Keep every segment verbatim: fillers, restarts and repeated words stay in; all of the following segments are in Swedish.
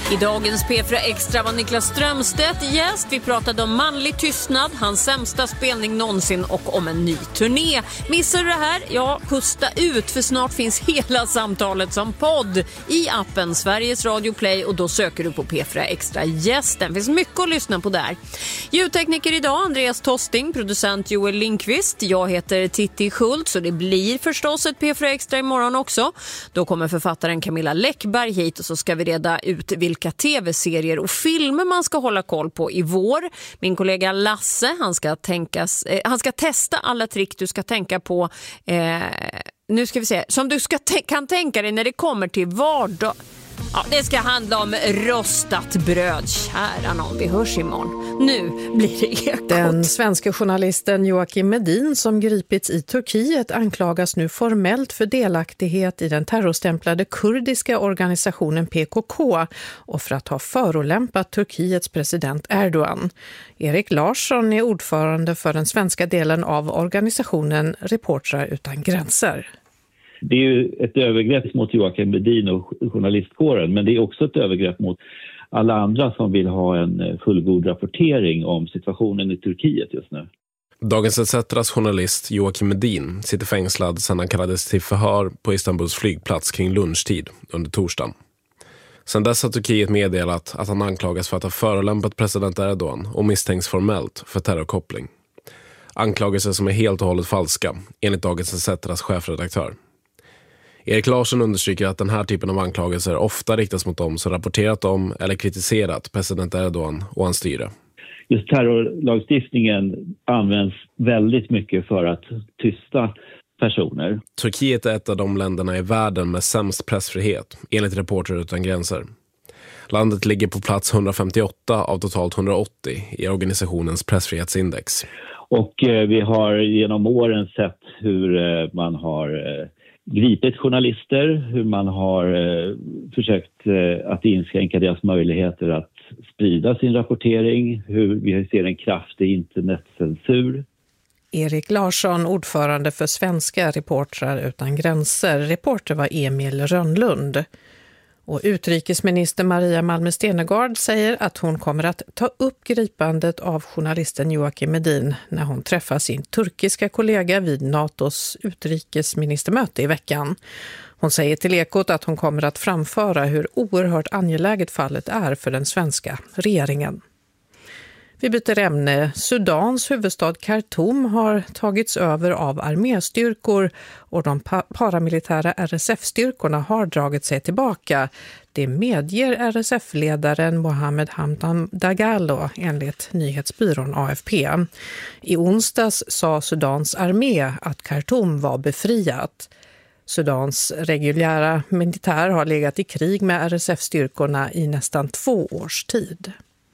I dagens P fyra Extra var Niklas Strömstedt gäst. Vi pratade om manlig tystnad, hans sämsta spelning någonsin och om en ny turné. Missar du det här? Ja, pusta ut, för snart finns hela samtalet som podd i appen Sveriges Radio Play, och då söker du på P fyra Extra gästen. Det finns mycket att lyssna på där. Ljudtekniker idag Andreas Tosting, producent Joel Lindqvist. Jag heter Titti Schultz, och det blir förstås ett P fyra Extra imorgon också. Då kommer författaren Camilla Läckberg hit, och så ska vi reda ut vilka tv-serier och filmer man ska hålla koll på i vår. Min kollega Lasse, han ska, tänkas, eh, han ska testa alla trick du ska tänka på. Eh, nu ska vi se, som du ska t- kan tänka dig när det kommer till vardag. Ja, det ska handla om rostat bröd. Kära någon, vi hörs imorgon. Nu blir det ekot. Den svenska journalisten Joakim Medin som gripits i Turkiet anklagas nu formellt för delaktighet i den terrorstämplade kurdiska organisationen P K K och för att ha förolämpat Turkiets president Erdogan. Erik Larsson är ordförande för den svenska delen av organisationen Reportrar utan gränser. Det är ju ett övergrepp mot Joakim Medin och journalistkåren, men det är också ett övergrepp mot alla andra som vill ha en fullgod rapportering om situationen i Turkiet just nu. Dagens E T C:s journalist Joakim Medin sitter fängslad sedan han kallades till förhör på Istanbuls flygplats kring lunchtid under torsdagen. Sedan dess har Turkiet meddelat att han anklagas för att ha förolämpat president Erdogan och misstänks formellt för terrorkoppling. Anklagelser som är helt och hållet falska, enligt dagens E T C:s chefredaktör. Erik Larsson understryker att den här typen av anklagelser ofta riktas mot dem som rapporterat om eller kritiserat president Erdogan och hans styre. Just terrorlagstiftningen används väldigt mycket för att tysta personer. Turkiet är ett av de länderna i världen med sämst pressfrihet, enligt Reportrar utan gränser. Landet ligger på plats hundrafemtioåtta av totalt hundraåttio i organisationens pressfrihetsindex. Och eh, vi har genom åren sett hur eh, man har eh, gripit journalister, hur man har eh, försökt eh, att inskränka deras möjligheter att sprida sin rapportering, hur vi ser en kraftig internetcensur. Erik Larsson, ordförande för svenska Reportrar utan gränser. Reporter var Emil Rönnlund. Och utrikesminister Maria Malmö Stenergard säger att hon kommer att ta upp gripandet av journalisten Joakim Medin när hon träffar sin turkiska kollega vid NATOs utrikesministermöte i veckan. Hon säger till Ekot att hon kommer att framföra hur oerhört angeläget fallet är för den svenska regeringen. Vi byter ämne. Sudans huvudstad Khartoum har tagits över av arméstyrkor och de paramilitära R S F-styrkorna har dragit sig tillbaka. Det medger R S F-ledaren Mohammed Hamdan Dagalo enligt nyhetsbyrån A F P. I onsdags sa Sudans armé att Khartoum var befriat. Sudans reguljära militär har legat i krig med R S F-styrkorna i nästan två års tid.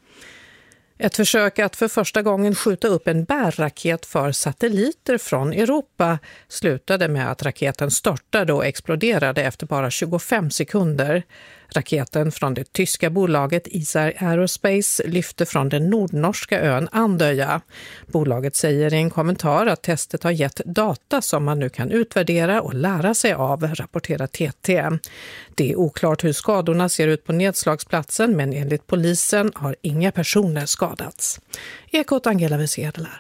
Ett försök att för första gången skjuta upp en bärraket för satelliter från Europa slutade med att raketen störtade och exploderade efter bara tjugofem sekunder. Raketen från det tyska bolaget Isar Aerospace lyfte från den nordnorska ön Andøya. Bolaget säger i en kommentar att testet har gett data som man nu kan utvärdera och lära sig av, rapporterar T T. Det är oklart hur skadorna ser ut på nedslagsplatsen, men enligt polisen har inga personer skadats. Ekot Angela Wiesedler.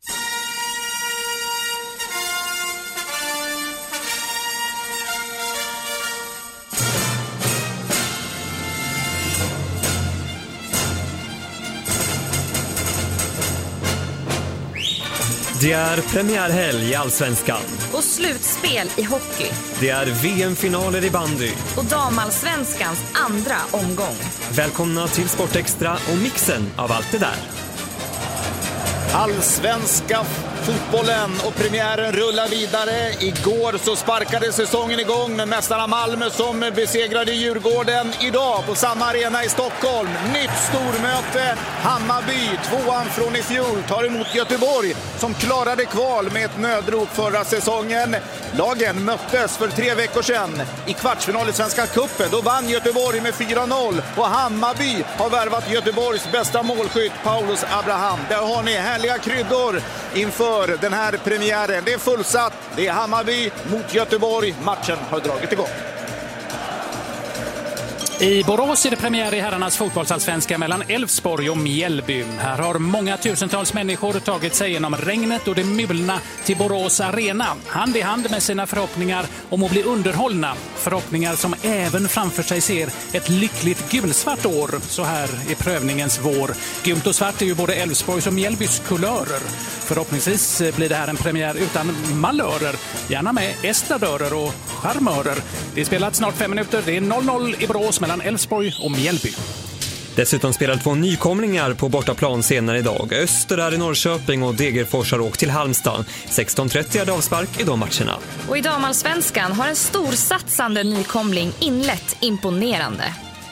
Det är premiärhelg i Allsvenskan. Och slutspel i hockey. Det är V M-finaler i bandy. Och damallsvenskans andra omgång. Välkomna till Sportextra och mixen av allt det där. Allsvenska fotbollen och premiären rullar vidare. Igår så sparkade säsongen igång med mästarna Malmö som besegrade Djurgården. Idag på samma arena i Stockholm. Nytt stormöte. Hammarby, tvåan från i fjol, tar emot Göteborg som klarade kval med ett nödrop förra säsongen. Lagen möttes för tre veckor sedan i kvartsfinal i Svenska cupen. Då vann Göteborg med fyra noll och Hammarby har värvat Göteborgs bästa målskytt Paulus Abraham. Där har ni härliga kryddor inför den här premiären. Det är fullsatt. Det är Hammarby mot Göteborg. Matchen har dragit igång. I Borås är det premiär i herrarnas fotbollsallsvenska mellan Elfsborg och Mjällby. Här har många tusentals människor tagit sig genom regnet och det mulna till Borås arena. Hand i hand med sina förhoppningar om att bli underhållna. Förhoppningar som även framför sig ser ett lyckligt gulsvart år så här i prövningens vår. Gult och svart är ju både Elfsborgs och Mjällbys kulörer. Förhoppningsvis blir det här en premiär utan malörer. Gärna med estradörer och charmörer. Det är spelat snart fem minuter. Det är noll noll i Borås mellan Elfsborg och Mjällby. Dessutom spelar två nykomlingar på bortaplan senare idag. Öster är i Norrköping och Degerfors har åkt till Halmstad. sexton trettio är det avspark i de matcherna. Och i damallsvenskan har en storsatsande nykomling inlett imponerande.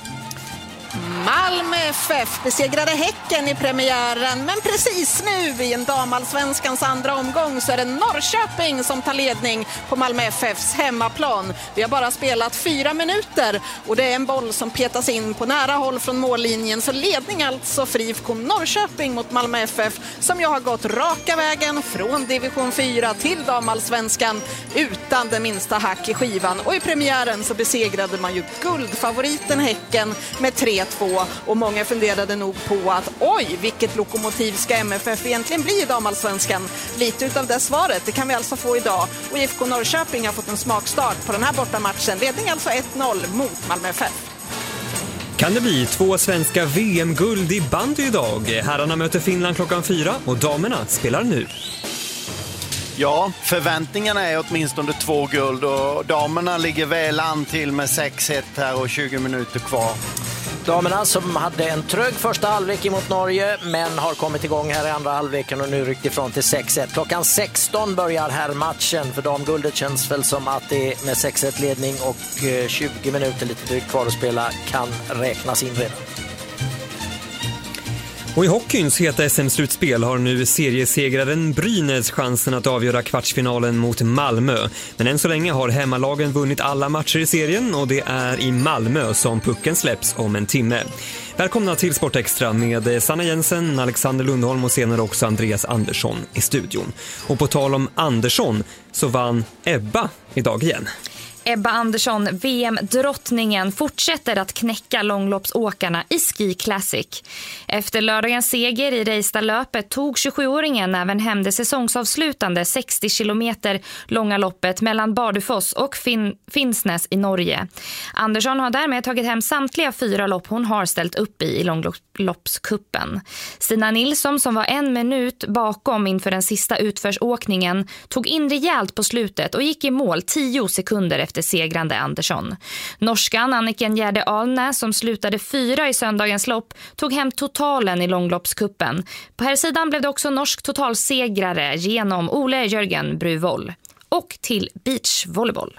Malmö F F besegrade Häcken i premiären, men precis nu i en damallsvenskans andra omgång så är det Norrköping som tar ledning på Malmö F Fs hemmaplan. Vi har bara spelat fyra minuter och det är en boll som petas in på nära håll från mållinjen, så ledning alltså för I F K Norrköping mot Malmö F F som jag har gått raka vägen från division fyra till damallsvenskan utan det minsta hack i skivan, och i premiären så besegrade man ju guldfavoriten Häcken med tre två. Och många funderade nog på att oj, vilket lokomotiv ska M F F egentligen bli i damallsvenskan? Lite utav det svaret, det kan vi alltså få idag. Och I F K Norrköping har fått en smakstart på den här bortamatchen. Ledning alltså ett noll mot Malmö F F. Kan det bli två svenska V M-guld i bandy idag? Herrarna möter Finland klockan fyra och damerna spelar nu. Ja, förväntningarna är åtminstone två guld och damerna ligger väl an till med sex ett här och tjugo minuter kvar. Damerna som hade en trög första halvlek mot Norge men har kommit igång här i andra halvleken och nu ryckt ifrån till sex ett. Klockan sexton börjar här matchen. För damguldet känns väl som att det med sex ett ledning och tjugo minuter lite drygt kvar att spela kan räknas in redan. Och i hockeyns heta S M-slutspel har nu seriesegraren Brynäs chansen att avgöra kvartsfinalen mot Malmö. Men än så länge har hemmalagen vunnit alla matcher i serien och det är i Malmö som pucken släpps om en timme. Välkomna till Sportextra med Sanna Jensen, Alexander Lundholm och senare också Andreas Andersson i studion. Och på tal om Andersson så vann Ebba idag igen. Ebba Andersson, V M-drottningen, fortsätter att knäcka långloppsåkarna i Ski Classic. Efter lördagens seger i Reistad-löpet tog tjugosjuåringen även hem det säsongsavslutande sextio kilometer långa loppet mellan Bardufoss och fin- Finnsnes i Norge. Andersson har därmed tagit hem samtliga fyra lopp hon har ställt upp i i långloppskuppen. Stina Nilsson, som var en minut bakom inför den sista utförsåkningen, tog in rejält på slutet och gick i mål tio sekunder efter segrande Andersson. Norskan Anniken Gärde Alnäs, som slutade fyra i söndagens lopp, tog hem totalen i långloppskuppen. På här sidan blev det också norsk totalsegrare genom Ole Jörgen Bruvoll. Och till beachvolleyboll.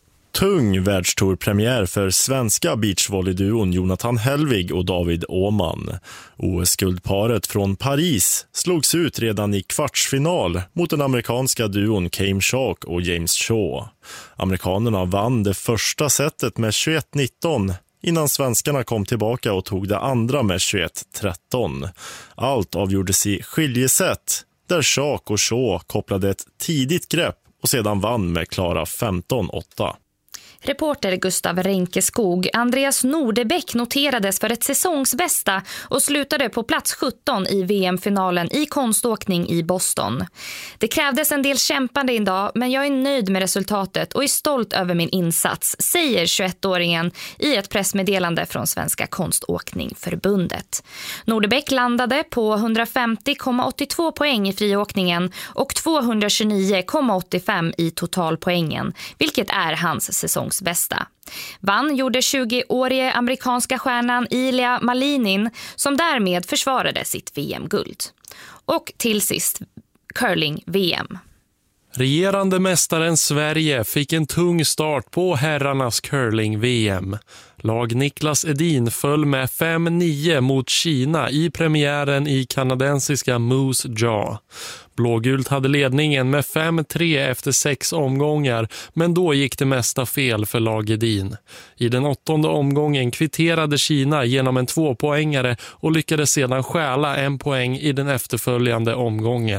Tung världstourpremiär för svenska beachvolleyduon Jonathan Helvig och David Åman. O S-guldparet från Paris slogs ut redan i kvartsfinal mot den amerikanska duon Kame Shark och James Shaw. Amerikanerna vann det första setet med tjugoett nitton innan svenskarna kom tillbaka och tog det andra med tjugoett tretton. Allt avgjordes i skiljeset där Shark och Shaw kopplade ett tidigt grepp och sedan vann med klara femton åtta. Reporter Gustav Renkeskog. Andreas Nordebäck noterades för ett säsongsbästa och slutade på plats sjutton i V M-finalen i konståkning i Boston. Det krävdes en del kämpande idag, men jag är nöjd med resultatet och är stolt över min insats, säger tjugoettåringen i ett pressmeddelande från Svenska konståkningförbundet. Nordebäck landade på hundrafemtio komma åttiotvå poäng i friåkningen och tvåhundratjugonio komma åttiofem i totalpoängen, vilket är hans säsong bästa. Vann gjorde tjugoårige amerikanska stjärnan Ilia Malinin, som därmed försvarade sitt V M-guld. Och till sist curling-V M. Regerande mästaren Sverige fick en tung start på herrarnas curling-V M. Lag Niklas Edin föll med fem nio mot Kina i premiären i kanadensiska Moose Jaw. Blågult hade ledningen med fem tre efter sex omgångar, men då gick det mesta fel för lag Edin. I den åttonde omgången kvitterade Kina genom en tvåpoängare och lyckades sedan stjäla en poäng i den efterföljande omgången.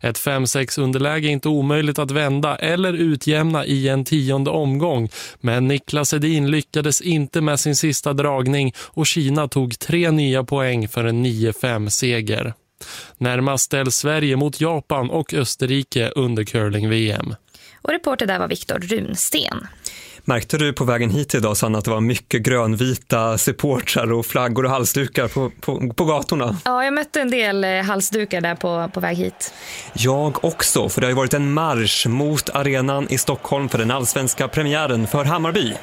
Ett fem sex underläge är inte omöjligt att vända eller utjämna i en tionde omgång, men Niklas Edin lyckades inte med sin sista dragning och Kina tog tre nya poäng för en nio fem seger. Närmast ställs Sverige mot Japan och Österrike under curling-V M. Och reporter där var Viktor Runsten. Märkte du på vägen hit idag, Sanna, att det var mycket grönvita supportrar och flaggor och halsdukar på, på, på gatorna? Ja, jag mötte en del halsdukar där på, på väg hit. Jag också, för det har ju varit en marsch mot arenan i Stockholm för den allsvenska premiären för Hammarby.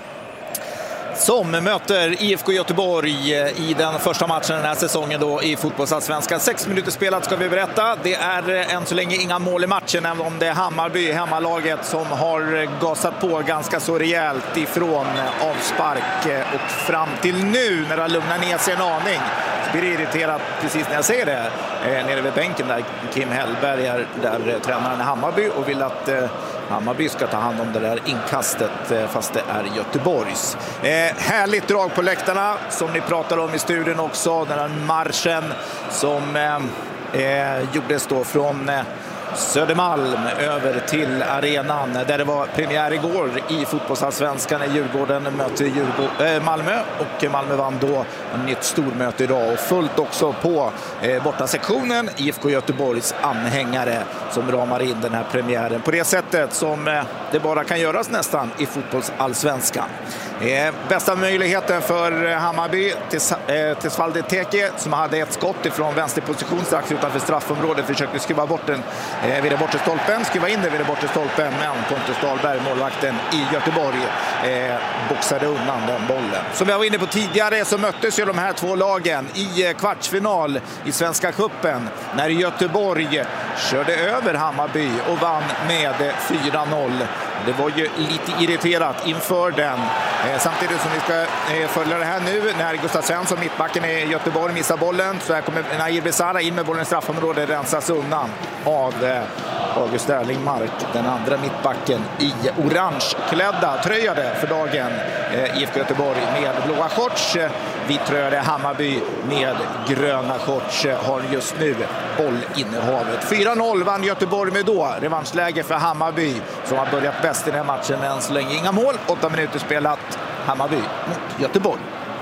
Som möter I F K Göteborg i den första matchen den här säsongen då i fotbollsallsvenskan. Sex minuter spelat ska vi berätta. Det är än så länge inga mål i matchen, även om det är Hammarby, hemmalaget, som har gasat på ganska så rejält ifrån avspark och fram till nu när det lugnar ner sig en aning. Så blir det irriterat precis när jag ser det eh, nere vid bänken där Kim Hellberg är där tränaren i Hammarby och vill att eh, Hammarby ska ta hand om det där inkastet eh, fast det är Göteborgs. Eh, härligt drag på läktarna som ni pratar om i studion också. Den här marschen som eh, eh, gjordes då från eh, Södermalm över till arenan där det var premiär igår i fotbollsallsvenskan när Djurgården möter Djurgården, äh, Malmö och Malmö vann då en nytt stormöte idag och fullt också på eh, borta sektionen I F K Göteborgs anhängare som ramar in den här premiären på det sättet som eh, det bara kan göras nästan i fotbollsallsvenskan. Eh, bästa möjligheten för Hammarby till, eh, till Svalde Teke som hade ett skott ifrån vänsterposition strax utanför straffområdet, försökte skriva bort den eh, vid det bortre stolpen, skriva in det vid det bortre stolpen, men Pontus Dahlberg, målvakten i Göteborg, eh, boxade undan den bollen. Som jag var inne på tidigare så möttes ju de här två lagen i kvartsfinal i Svenska cupen när Göteborg körde över Hammarby och vann med fyra noll. Det var ju lite irriterat inför den. Eh, samtidigt som vi ska eh, följa det här nu när Gustav Svensson, mittbacken i Göteborg, missar bollen. Så här kommer Nair Besara in med bollen i straffområdet, rensas undan av eh, August Erlingmark, den andra mittbacken i orangeklädda tröjade för dagen. Eh, I F K Göteborg med blåa shorts. Vitröjade Hammarby med gröna shorts har just nu bollinnehavet. fyra noll vann Göteborg med då. Revanschläge för Hammarby som har börjat bäst i den här matchen än så länge. Inga mål, åtta minuter spelat. Hammarby mot Göteborg.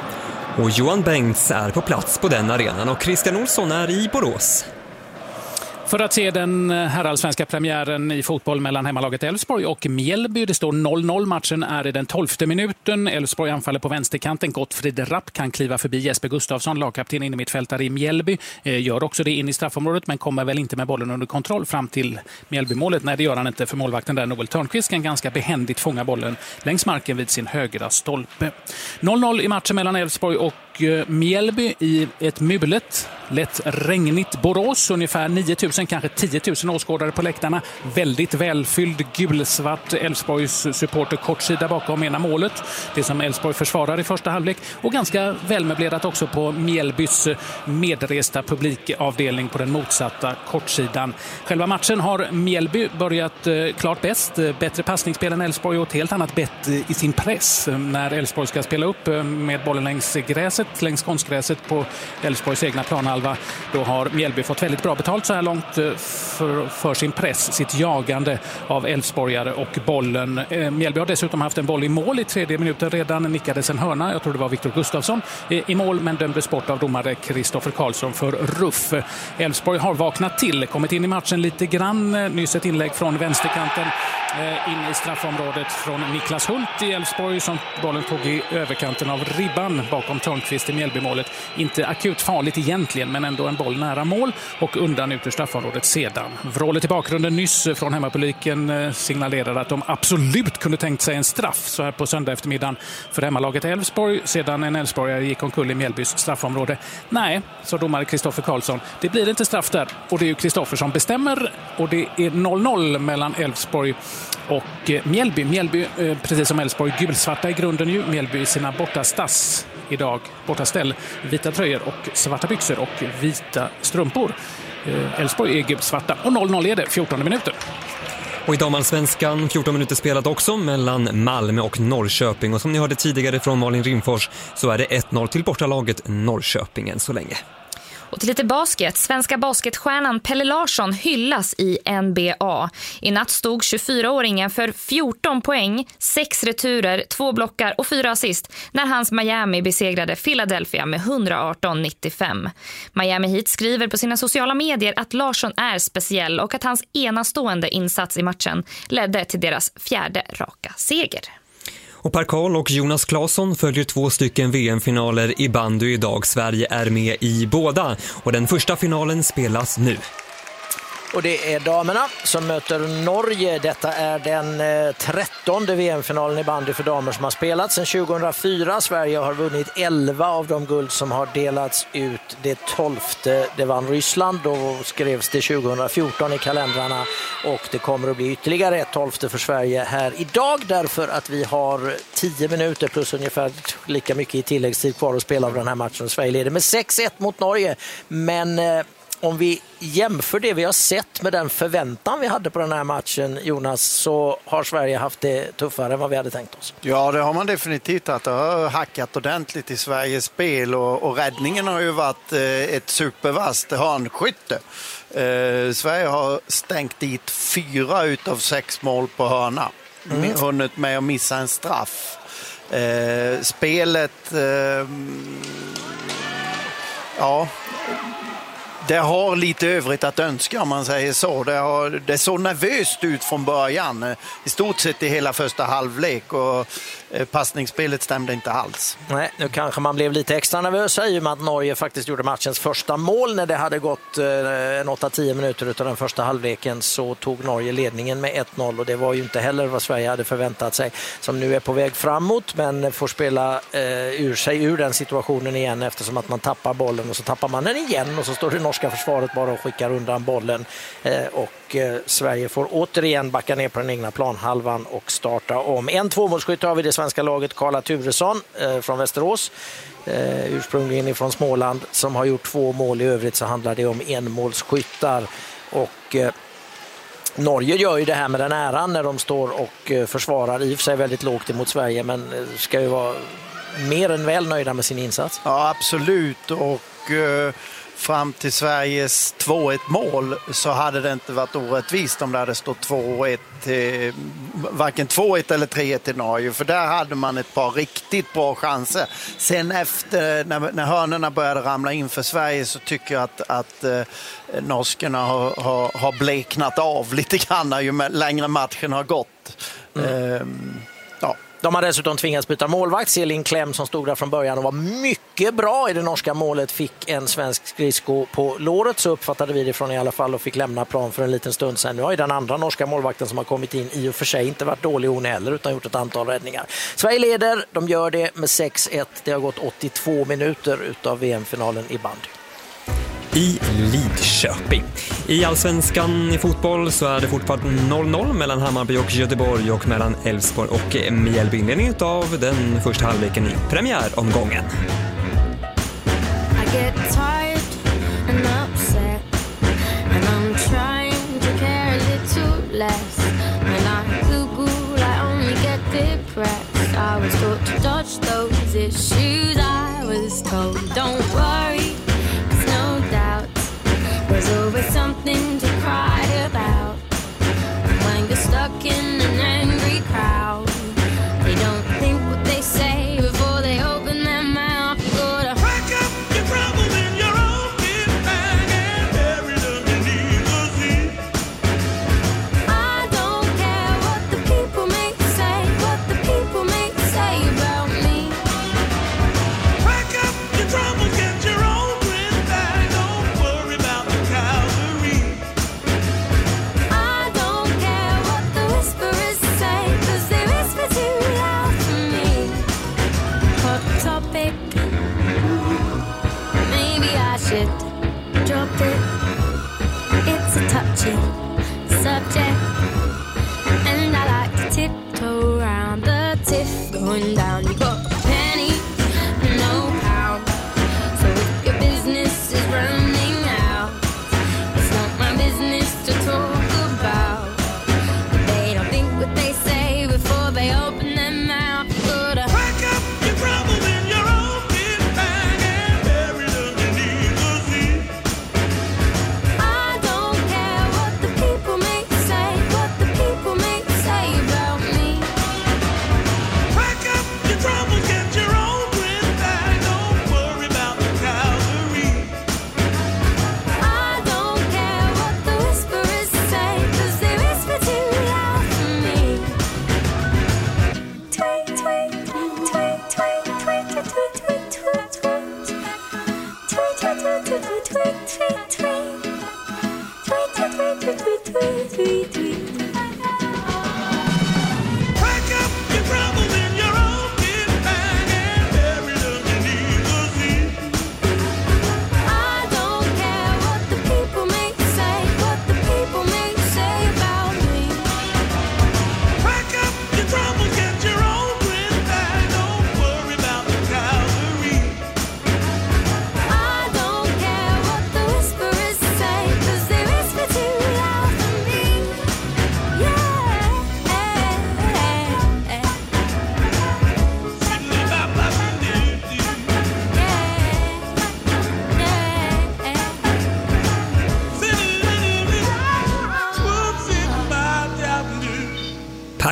Och Johan Bengts är på plats på den arenan och Christian Olsson är i Borås. För att se den herrallsvenska premiären i fotboll mellan hemmalaget Elfsborg och Mjällby. Det står noll noll. Matchen är i den tolfte minuten. Elfsborg anfaller på vänsterkanten. Gottfrid Rapp kan kliva förbi Jesper Gustafsson, lagkapten in i mittfältare i Mjällby. Gör också det in i straffområdet men kommer väl inte med bollen under kontroll fram till Mjällby-målet. Nej, det gör han inte, för målvakten där, Noel Törnqvist, kan ganska behändigt fånga bollen längs marken vid sin högra stolpe. noll noll i matchen mellan Elfsborg och Mjällby i ett mulet, lätt regnigt Borås. Ungefär nio tusen, kanske tio tusen åskådare på läktarna. Väldigt välfylld gulsvart Elfsborgs supporter kortsida bakom ena målet. Det som Elfsborg försvarar i första halvlek. Och ganska välmöblerat också på Mjällbys medresta publikavdelning på den motsatta kortsidan. Själva matchen har Mjällby börjat eh, klart bäst. Bättre passningsspel än Elfsborg och ett helt annat bett i sin press när Elfsborg ska spela upp med bollen längs gräset, längs konstgräset på Elfsborgs egna planhalva. Då har Mjällby fått väldigt bra betalt så här långt för, för sin press, sitt jagande av Elfsborgare och bollen. Mjällby har dessutom haft en boll i mål i tredje minuten redan, nickades en hörna, jag tror det var Viktor Gustafsson i mål, men dömdes bort av domare Kristoffer Karlsson för ruff. Elfsborg har vaknat till, kommit in i matchen lite grann, nyss ett inlägg från vänsterkanten in i straffområdet från Niklas Hult i Elfsborg som bollen tog i överkanten av ribban bakom Törnqvist i Mjällbymålet. Inte akut farligt egentligen, men ändå en boll nära mål och undan ut ur straffområdet sedan. Vrålet i bakgrunden nyss från hemmapubliken signalerar att de absolut kunde tänkt sig en straff så här på söndag eftermiddagen för hemmalaget Elfsborg sedan en Elfsborgare gick omkull i Mjällbys straffområde. Nej, så domare Kristoffer Karlsson, det blir inte straff där och det är ju Kristoffer som bestämmer och det är noll noll mellan Elfsborg och Mjällby. Mjällby, precis som Elfsborg, gulsvarta i grunden ju. Mjällby i sina bortastass idag, bortaställ, vita tröjor och svarta byxor och vita strumpor. Elfsborg är gulsvarta och noll noll är det, fjortonde minuter. Och i damallsvenskan fjorton minuter spelat också mellan Malmö och Norrköping. Och som ni hörde tidigare från Malin Rimfors så är det ett noll till bortalaget Norrköping än så länge. Och till lite basket. Svenska basketstjärnan Pelle Larsson hyllas i N B A. I natt stod tjugofyraåringen för fjorton poäng, sex returer, två blockar och fyra assist när hans Miami besegrade Philadelphia med hundraarton nittiofem. Miami Heat skriver på sina sociala medier att Larsson är speciell och att hans enastående insats i matchen ledde till deras fjärde raka seger. Och Per Karl och Jonas Claesson följer två stycken V M-finaler i bandy idag. Sverige är med i båda och den första finalen spelas nu. Och det är damerna som möter Norge. Detta är den trettonde V M-finalen i bandy för damer som har spelats sedan tjugohundrafyra. Sverige har vunnit elva av de guld som har delats ut. Det tolfte, det vann Ryssland. Då skrevs det tjugohundrafjorton i kalendrarna. Och det kommer att bli ytterligare ett tolfte för Sverige här idag. Därför att vi har tio minuter plus ungefär lika mycket i tilläggstid kvar att spela av den här matchen. Sverige leder med sex ett mot Norge. Men om vi jämför det vi har sett med den förväntan vi hade på den här matchen, Jonas, så har Sverige haft det tuffare än vad vi hade tänkt oss. Ja, det har man definitivt haft. Det har hackat ordentligt i Sveriges spel och, och räddningen har ju varit eh, ett supervast hörnskytte. Eh, Sverige har stängt dit fyra utav sex mål på hörna. Mm. Hunnit med att missa en straff. Eh, spelet... Eh, ja... Det har lite övrigt att önska om man säger så. Det, har, det såg nervöst ut från början. I stort sett i hela första halvlek och passningsspelet stämde inte alls. Nej, nu kanske man blev lite extra nervös i och med att Norge faktiskt gjorde matchens första mål. När det hade gått en åtta till tio minuter utav den första halvleken så tog Norge ledningen med ett noll och det var ju inte heller vad Sverige hade förväntat sig. Som nu är på väg framåt men får spela eh, ur sig ur den situationen igen eftersom att man tappar bollen och så tappar man den igen och så står det norska försvaret bara och skickar undan bollen eh, och eh, Sverige får återigen backa ner på den egna planhalvan och starta om. En tvåmålsskytt har vi det svenska laget, Karla Turesson eh, från Västerås, eh, ursprungligen ifrån Småland, som har gjort två mål. I övrigt så handlar det om enmålsskyttar och eh, Norge gör ju det här med den äran när de står och eh, försvarar i och för sig väldigt lågt emot Sverige men eh, ska ju vara mer än väl nöjda med sin insats. Ja, absolut och eh... fram till Sveriges två ett mål så hade det inte varit orättvist om det hade stått två ett till, varken två ett eller tre ett till Norge, för där hade man ett par riktigt bra chanser. Sen efter när, när hörnorna började ramla in för Sverige så tycker jag att, att eh, norskarna har, har, har bleknat av lite grann ju längre matchen har gått. Mm. Ehm, ja. De har dessutom tvingats byta målvakt. Selin Klem som stod där från början och var mycket bra i det norska målet fick en svensk skridsko på låret, så uppfattade vi det från i alla fall, och fick lämna plan för en liten stund sedan. Nu har ju den andra norska målvakten som har kommit in i och för sig inte varit dålig hon heller utan gjort ett antal räddningar. Sverige leder, de gör det med sex ett. Det har gått åttiotvå minuter utav V M-finalen i bandy. I Lidköping. I Allsvenskan i fotboll så är det fortfarande noll noll mellan Hammarby och Göteborg och mellan Elfsborg och Mjällby. Inledning av den första halvleken i premiäromgången. I get tired and upset and I'm trying to care a little less. When I Google I only get depressed. I was taught to dodge those issues. I was told don't worry. There's always something to cry about. When you're stuck in an angry crowd, they don't think what they say before they open their mouth. You gotta pack up your troubles in your own kit bag and bury them beneath the sea. I don't care what the people may say, what the people may say about me. Pack up your troubles, get your own. Drop it. It's a touchy subject, and I like to tiptoe around the tiff going down. You got a penny, no pound. So if your business is running out, it's not my business to talk about. They don't think what they say before they open their mouth. You gotta pack up your troubles in your own kit bag and bury them beneath the sea.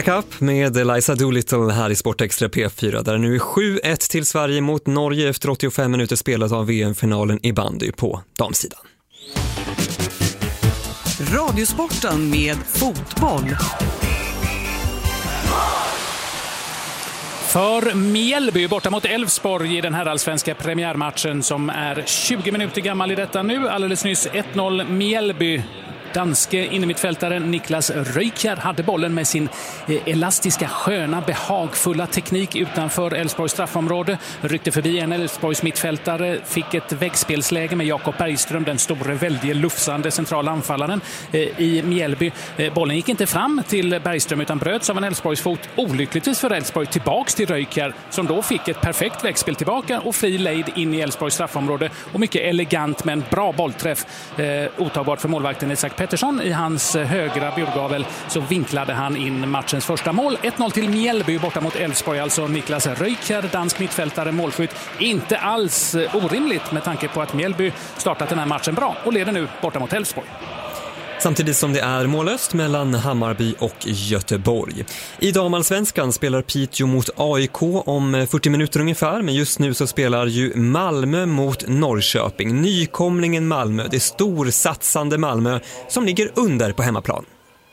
Back Up med Eliza Doolittle här i Sportextra P fyra där det nu är sju ett till Sverige mot Norge efter åttiofem minuter spelat av V M-finalen i bandy på damsidan. Radiosporten med fotboll. För Mjällby borta mot Elfsborg i den här allsvenska premiärmatchen som är tjugo minuter gammal i detta nu. Alldeles nyss ett noll Mjällby. Danske innermittfältaren Niklas Röykjær hade bollen med sin elastiska, sköna, behagfulla teknik utanför Elfsborgs straffområde. Ryckte förbi en Elfsborgs mittfältare, fick ett väggspelsläge med Jakob Bergström, den store, väldigt lufsande centrala anfallaren i Mjällby. Bollen gick inte fram till Bergström utan bröts av en Elfsborgs fot. Olyckligtvis för Elfsborg tillbaks till Röykjær som då fick ett perfekt väggspel tillbaka och fri lejd in i Elfsborgs straffområde. Och mycket elegant men bra bollträff. Eh, otagbart för målvakten Isak Pettersson. I hans högra björgavel så vinklade han in matchens första mål. ett noll till Mjällby borta mot Elfsborg. Alltså Niklas Röykjær, dansk mittfältare, målskytt. Inte alls orimligt med tanke på att Mjällby startat den här matchen bra och leder nu borta mot Elfsborg. Samtidigt som det är mållöst mellan Hammarby och Göteborg. I damallsvenskan spelar Piteå mot A I K om fyrtio minuter ungefär. Men just nu så spelar ju Malmö mot Norrköping. Nykomlingen Malmö, det storsatsande Malmö som ligger under på hemmaplan.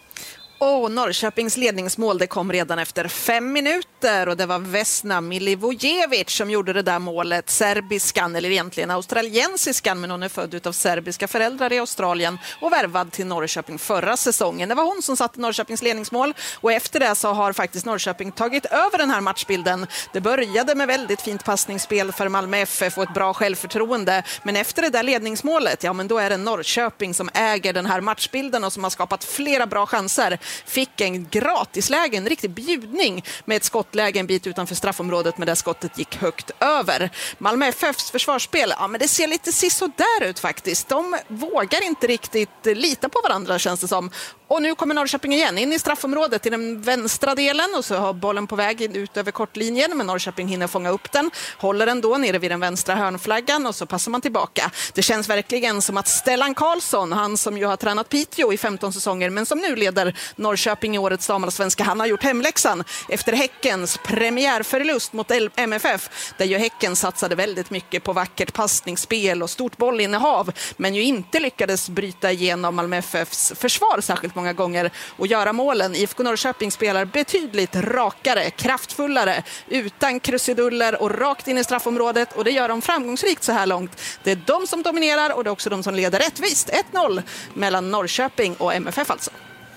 Och Norrköpings ledningsmål det kom redan efter fem minuter och det var Vesna Milivojevic som gjorde det där målet. Serbiskan, eller egentligen australiensiskan, men hon är född av serbiska föräldrar i Australien och värvad till Norrköping förra säsongen. Det var hon som satte Norrköpings ledningsmål och efter det så har faktiskt Norrköping tagit över den här matchbilden. Det började med väldigt fint passningsspel för Malmö F F och ett bra självförtroende, men efter det där ledningsmålet, ja men då är det Norrköping som äger den här matchbilden och som har skapat flera bra chanser. Fick en gratisläge, en riktig bjudning med ett skottläge en bit utanför straffområdet, men där skottet gick högt över. Malmö F F:s försvarsspel, ja men det ser lite sisådär ut faktiskt. De vågar inte riktigt lita på varandra känns det som. Och nu kommer Norrköping igen in i straffområdet i den vänstra delen och så har bollen på väg ut över kortlinjen, men Norrköping hinner fånga upp den, håller den då nere vid den vänstra hörnflaggan och så passar man tillbaka. Det känns verkligen som att Stellan Karlsson, han som ju har tränat Piteå i femton säsonger men som nu leder Norrköping i årets damallsvenska, han har gjort hemläxan efter Häckens premiärförlust mot M F F, där ju Häcken satsade väldigt mycket på vackert passningsspel och stort bollinnehav, men ju inte lyckades bryta igenom Malmö F F:s försvar särskilt många gånger och göra målen. I F K Norrköping spelar betydligt rakare, kraftfullare, utan krusiduller och rakt in i straffområdet, och det gör de framgångsrikt så här långt. Det är de som dominerar och det är också de som leder rättvist. ett noll mellan Norrköping och M F F alltså.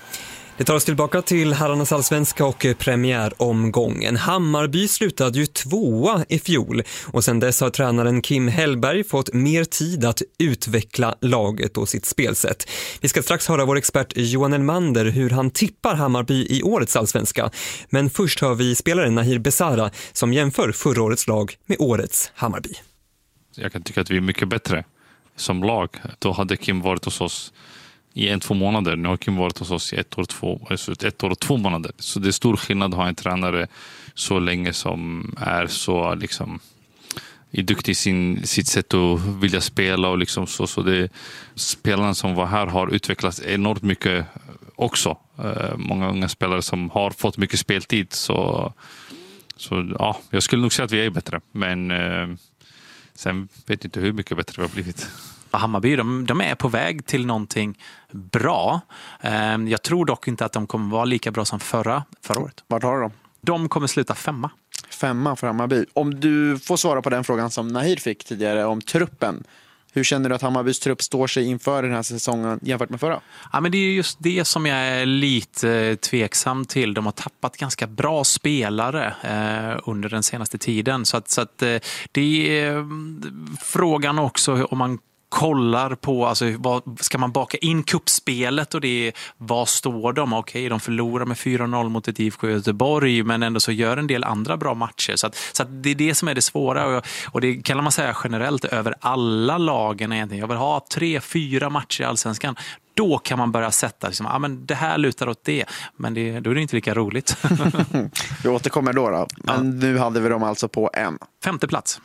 Det tar oss tillbaka till herrarnas allsvenska och premiäromgången. Hammarby slutade ju tvåa i fjol och sedan dess har tränaren Kim Hellberg fått mer tid att utveckla laget och sitt spelsätt. Vi ska strax höra vår expert Johan Elmander hur han tippar Hammarby i årets allsvenska. Men först hör vi spelaren Nahir Besara som jämför förra årets lag med årets Hammarby. Jag kan tycka att vi är mycket bättre som lag. Då hade Kim varit hos oss i en, två månader. Nu har Kim varit hos oss i ett år, två, ett år och två månader. Så det är stor skillnad att ha en tränare så länge som är så liksom är duktig i sin, sitt sätt att vilja spela och liksom så. Så det, spelarna som var här har utvecklats enormt mycket också. Uh, många unga spelare som har fått mycket speltid. Så, så ja, jag skulle nog säga att vi är bättre. Men uh, sen vet jag inte hur mycket bättre vi har blivit. Hammarby, de, de är på väg till någonting bra. Jag tror dock inte att de kommer vara lika bra som förra, förra året. Vart har de? De kommer sluta femma. Femma för Hammarby. Om du får svara på den frågan som Nahir fick tidigare om truppen. Hur känner du att Hammarbys trupp står sig inför den här säsongen jämfört med förra? Ja, men det är just det som jag är lite tveksam till. De har tappat ganska bra spelare eh, under den senaste tiden. Så att, så att eh, det är frågan också om man kollar på, alltså, vad, ska man baka in kuppspelet och det är, vad står de? Okej, de förlorar med fyra noll mot ett I F K Göteborg, men ändå så gör en del andra bra matcher. Så, att, så att det är det som är det svåra och, och det kan man säga generellt över alla lagen egentligen. Jag vill ha tre, fyra matcher i Allsvenskan. Då kan man börja sätta, liksom, ah, men det här lutar åt det, men det, då är det inte lika roligt. Vi återkommer då, då. Men ja. Nu hade vi dem alltså på en. Femte plats.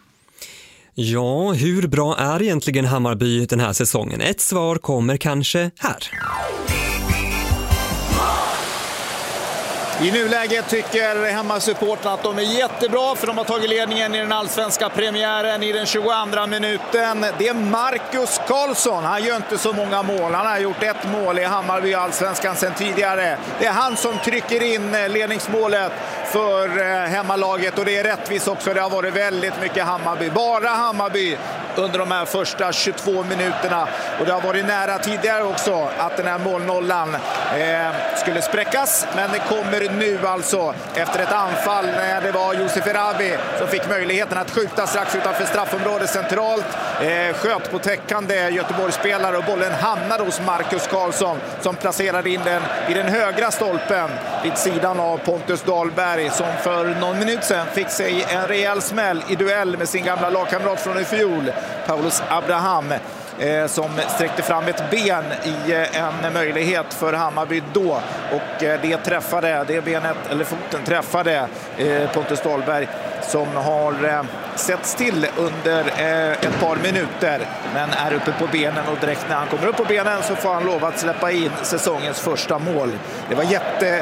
Ja, hur bra är egentligen Hammarby den här säsongen? Ett svar kommer kanske här. I nuläget tycker hemmasupportrarna att de är jättebra, för de har tagit ledningen i den allsvenska premiären i den tjugoandra minuten. Det är Marcus Karlsson. Han gör inte så många mål. Han har gjort ett mål i Hammarby allsvenskan sedan tidigare. Det är han som trycker in ledningsmålet för hemmalaget, och det är rättvis också. Det har varit väldigt mycket Hammarby. Bara Hammarby under de här första tjugotvå minuterna. Och det har varit nära tidigare också att den här målnollan eh, skulle spräckas. Men det kommer nu alltså efter ett anfall när det var Josef Erabi som fick möjligheten att skjuta strax utanför straffområdet centralt. Eh, sköt på täckande Göteborgsspelare och bollen hamnade hos Marcus Karlsson som placerade in den i den högra stolpen vid sidan av Pontus Dahlberg, som för någon minut sedan fick sig en rejäl smäll i duell med sin gamla lagkamrat från i fjol, Paulus Abraham, eh, som sträckte fram ett ben i eh, en möjlighet för Hammarby då, och eh, det träffade, det benet, eller foten träffade eh, Pontus Dahlberg, som har eh, setts till under eh, ett par minuter, men är uppe på benen, och direkt när han kommer upp på benen så får han lov att släppa in säsongens första mål. Det var jätte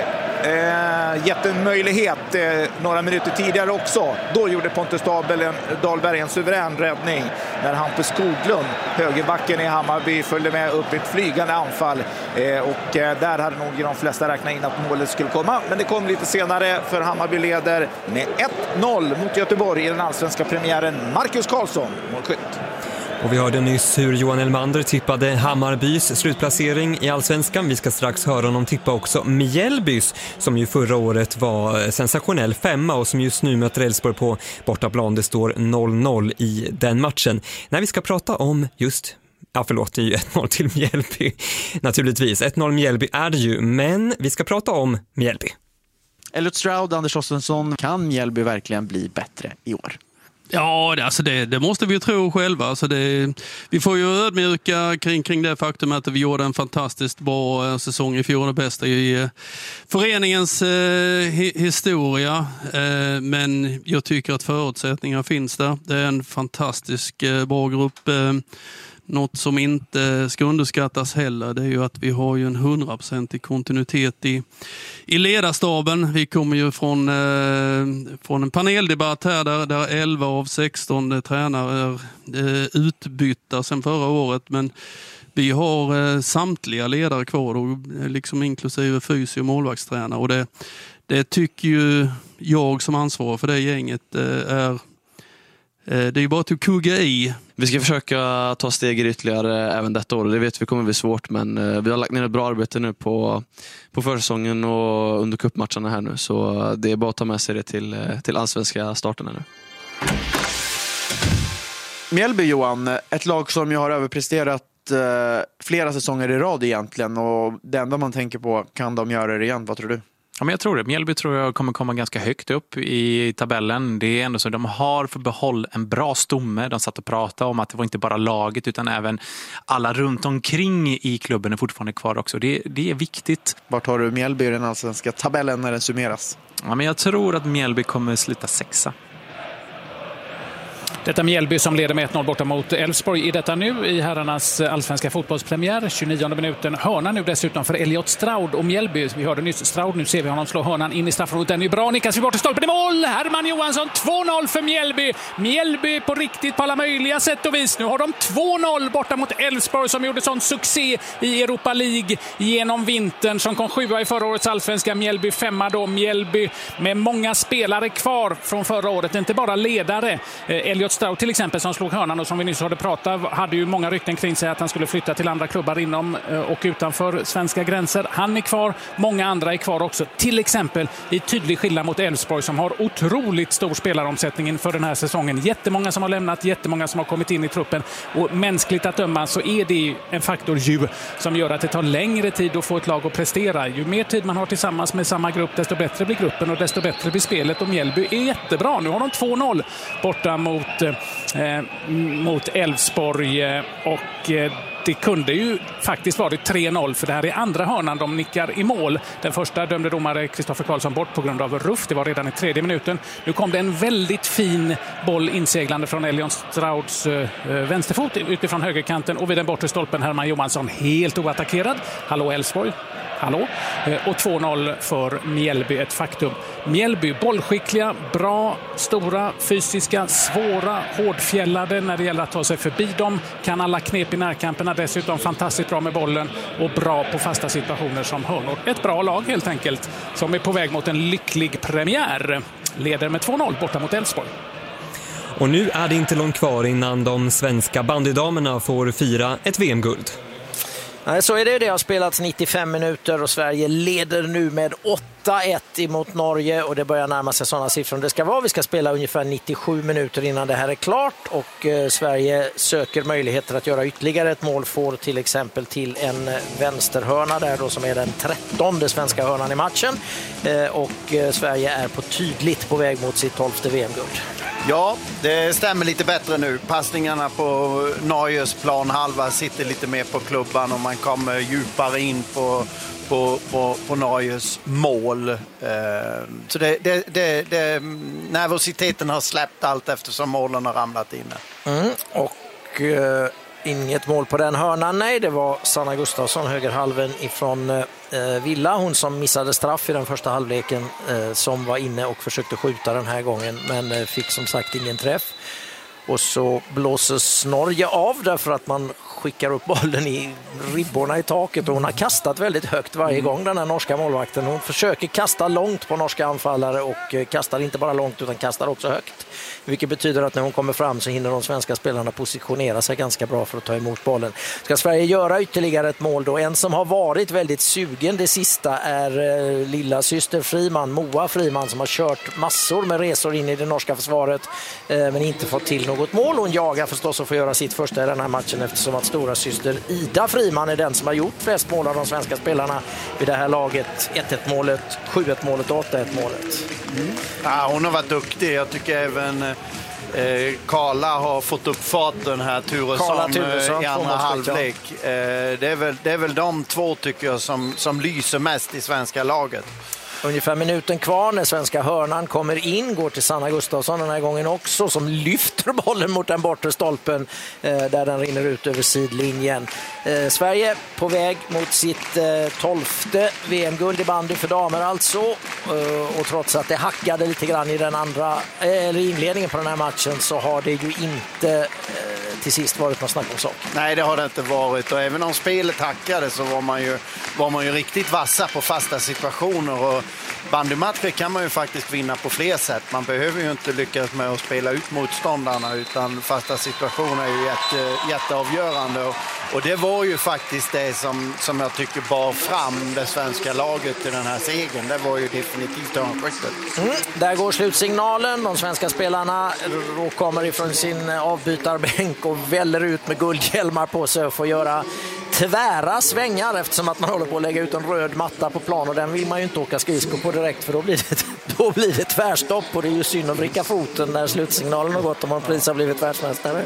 Eh, jättemöjlighet eh, några minuter tidigare också. Då gjorde Pontus Dahlberg en suverän räddning när Hampus Skoglund, högerbacken i Hammarby, följde med upp i ett flygande anfall, eh, och eh, där hade nog de flesta räknat in att målet skulle komma, men det kom lite senare, för Hammarby leder med ett noll mot Göteborg i den allsvenska premiären. Marcus Karlsson, målskytt. Och vi hörde nyss hur Johan Elmander tippade Hammarbys slutplacering i allsvenskan. Vi ska strax höra honom tippa också Mjällbys, som ju förra året var sensationell femma och som just nu möter Elfsborg på bortaplan. Det står noll noll i den matchen. När vi ska prata om just... Ja, förlåt, det är ju ett noll till Mjällby. Naturligtvis, ett noll Mjällby är det ju, men vi ska prata om Mjällby. Elliot Stroud, Anders Ossensson, kan Mjällby verkligen bli bättre i år? Ja, alltså det, det måste vi ju tro själva. Alltså det, vi får ju ödmjuka kring, kring det faktum att vi gjorde en fantastiskt bra säsong i fjol, bästa i föreningens eh, historia. Eh, men jag tycker att förutsättningar finns där. Det är en fantastisk eh, bra grupp. Eh, Något som inte ska underskattas heller, det är ju att vi har ju en hundraprocentig kontinuitet i, i ledarstaben. Vi kommer ju från, eh, från en paneldebatt här där, där elva av sexton tränare är eh, utbytta sedan förra året. Men vi har eh, samtliga ledare kvar, då, liksom inklusive fysio- och målvaktstränare. Och det, det tycker ju jag som ansvarar för det gänget eh, är... Det är ju bara att kugga i. Vi ska försöka ta steg ytterligare även detta år. Det vet vi kommer bli svårt, men vi har lagt ner ett bra arbete nu på, på försäsongen och under cupmatcherna här nu. Så det är bara att ta med sig det till, till allsvenska starten nu. Mjällby, Johan, ett lag som jag har överpresterat eh, flera säsonger i rad egentligen. Och det enda man tänker på, kan de göra det igen? Vad tror du? Ja, men jag tror det. Mjällby tror jag kommer komma ganska högt upp i tabellen. Det är ändå så. De har för behåll en bra stomme. De satt och pratade om att det var inte bara laget utan även alla runt omkring i klubben är fortfarande kvar också. Det, det är viktigt. Vart har du Mjällby i den allsvenska tabellen när den summeras? Ja, men jag tror att Mjällby kommer sluta sexa. Detta Mjällby som leder med ett noll borta mot Elfsborg i detta nu i herrarnas allsvenska fotbollspremiär. tjugonionde minuten. Hörna nu dessutom för Elliot Stroud och Mjällby. Vi hörde nyss Stroud, nu ser vi honom slå hörnan in i straffområdet. Den är bra, nickas vi bort i stolpen i mål. Herman Johansson, två noll för Mjällby. Mjällby på riktigt på alla möjliga sätt och vis. Nu har de två noll borta mot Elfsborg som gjorde sån succé i Europa League genom vintern, som kom sjua i förra årets allsvenska. Mjällby femma då. Mjällby med många spelare kvar från förra året, inte bara ledare. Elliot Stroud till exempel som slog hörnan och som vi nyss hade pratat, hade ju många rykten kring sig att han skulle flytta till andra klubbar inom och utanför svenska gränser. Han är kvar, många andra är kvar också. Till exempel i tydlig skillnad mot Elfsborg som har otroligt stor spelaromsättning inför den här säsongen. Jättemånga som har lämnat, jättemånga som har kommit in i truppen, och mänskligt att döma så är det en faktor ju som gör att det tar längre tid att få ett lag att prestera. Ju mer tid man har tillsammans med samma grupp, desto bättre blir gruppen och desto bättre blir spelet, och Mjällby är jättebra. Nu har de två noll borta mot Eh, mot Elfsborg, och eh, det kunde ju faktiskt varit tre noll, för det här är andra hörnan de nickar i mål. Den första dömde domare Kristoffer Karlsson bort på grund av ruff. Det var redan i tredje minuten. Nu kom det en väldigt fin boll inseglande från Elion Strauds uh, vänsterfot utifrån högerkanten, och vid den bortre stolpen Herman Johansson helt oattackerad. Hallå Elfsborg. Hallå. Och två noll för Mjällby, ett faktum. Mjällby, bollskickliga, bra, stora, fysiska, svåra, hårdfjällade när det gäller att ta sig förbi dem. Kan alla knep i närkamperna, dessutom fantastiskt bra med bollen och bra på fasta situationer som hörnor. Ett bra lag helt enkelt, som är på väg mot en lycklig premiär. Leder med två noll borta mot Elfsborg. Och nu är det inte långt kvar innan de svenska bandydamerna får fira ett V M-guld. Nej, så är det. Det har spelats nittiofem minuter och Sverige leder nu med åtta ett emot Norge, och det börjar närma sig sådana siffror det ska vara. Vi ska spela ungefär nittiosju minuter innan det här är klart, och eh, Sverige söker möjligheter att göra ytterligare ett mål, får till exempel till en vänsterhörna där då, som är den trettonde svenska hörnan i matchen, eh, och eh, Sverige är på tydligt på väg mot sitt tolfte V M-guld. Ja, det stämmer lite bättre nu. Passningarna på Norges planhalva sitter lite mer på klubban och man kommer djupare in på, på, på, på Norges mål. Så det, det, det, det, nervositeten har släppt allt eftersom målen har ramlat in. Mm, och uh, inget mål på den hörnan, nej, det var Sanna Gustafsson, högerhalven ifrån uh, Villa, hon som missade straff i den första halvleken, uh, som var inne och försökte skjuta den här gången, men uh, fick som sagt ingen träff. Och så blåses Norge av därför att man skickar upp bollen i ribborna i taket, och hon har kastat väldigt högt varje gång, den här norska målvakten. Hon försöker kasta långt på norska anfallare och kastar inte bara långt utan kastar också högt. Vilket betyder att när hon kommer fram så hinner de svenska spelarna positionera sig ganska bra för att ta emot bollen. Ska Sverige göra ytterligare ett mål då? En som har varit väldigt sugen det sista är eh, lilla syster Friman, Moa Friman, som har kört massor med resor in i det norska försvaret eh, men inte fått till något mål. Hon jagar förstås att få göra sitt första i den här matchen, eftersom att stora syster Ida Friman är den som har gjort flest mål av de svenska spelarna vid det här laget. ett ett målet, sju ett målet och åtta ett målet. Mm. Ja, hon har varit duktig. Jag tycker även eh, Karla har fått upp farten här, Turesson, Turesson i andra halvlek. Eh, det, är väl, det är väl de två tycker jag som, som lyser mest i svenska laget. Ungefär minuten kvar när svenska hörnan kommer in, går till Sanna Gustafsson den här gången också, som lyfter bollen mot den bortre stolpen eh, där den rinner ut över sidlinjen. Eh, Sverige på väg mot sitt eh, tolfte V M-guld i bandy för damer alltså, eh, och trots att det hackade lite grann i den andra eh, eller inledningen på den här matchen, så har det ju inte eh, till sist varit något snack om sak. Nej, det har det inte varit, och även om spelet hackade så var man ju, var man ju riktigt vassa på fasta situationer, och bandymatcher kan man ju faktiskt vinna på fler sätt. Man behöver ju inte lyckas med att spela ut motståndarna, utan fasta situationer är ju jätte, jätteavgörande, och, och det var ju faktiskt det som, som jag tycker bar fram det svenska laget till den här segern. Det var ju definitivt hörnskyttet. Mm, där går slutsignalen. De svenska spelarna kommer ifrån sin avbytarbänk och väller ut med guldhjälmar på sig och får göra tvära svängar, eftersom att man håller på att lägga ut en röd matta på plan, och den vill man ju inte åka skridskor på direkt, för då blir det, då blir det tvärstopp, och det är ju synd att vricka foten när slutsignalen har gått om man precis har blivit världsmästare.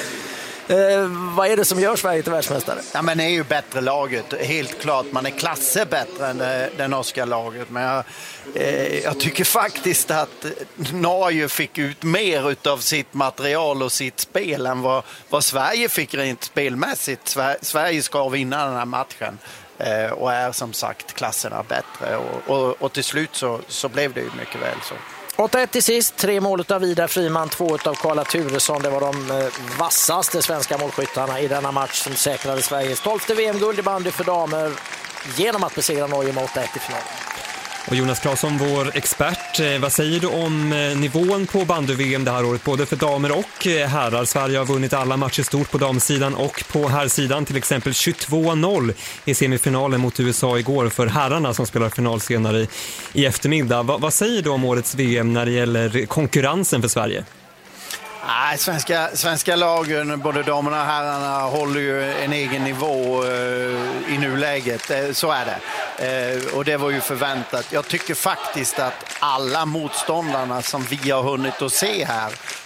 Eh, vad är det som gör Sverige till världsmästare? Ja, men det är ju bättre laget, helt klart. Man är klasser bättre än det, det norska laget, men jag, eh, jag tycker faktiskt att Norge fick ut mer av sitt material och sitt spel än vad, vad Sverige fick rent spelmässigt. Sver, Sverige ska vinna den här matchen eh, och är som sagt klasserna bättre, och, och, och till slut så, så blev det ju mycket väl så. åtta ett till sist, tre mål av Ida Friman, två av Karla Turesson. Det var de vassaste svenska målskyttarna i denna match som säkrade Sveriges tolfte V M-guld i bandy för damer genom att besegra Norge med åtta ett i finalen. Och Jonas Claesson, vår expert, vad säger du om nivån på bandy-V M det här året, både för damer och herrar? Sverige har vunnit alla matcher stort på damsidan och på herrsidan, till exempel tjugotvå noll i semifinalen mot U S A igår för herrarna som spelar final senare i, i eftermiddag. Va, vad säger du om årets V M när det gäller konkurrensen för Sverige? Nej, svenska, svenska lagen, både damerna och herrarna, håller ju en egen nivå eh, i nuläget. Eh, så är det. Eh, och det var ju förväntat. Jag tycker faktiskt att alla motståndarna som vi har hunnit att se här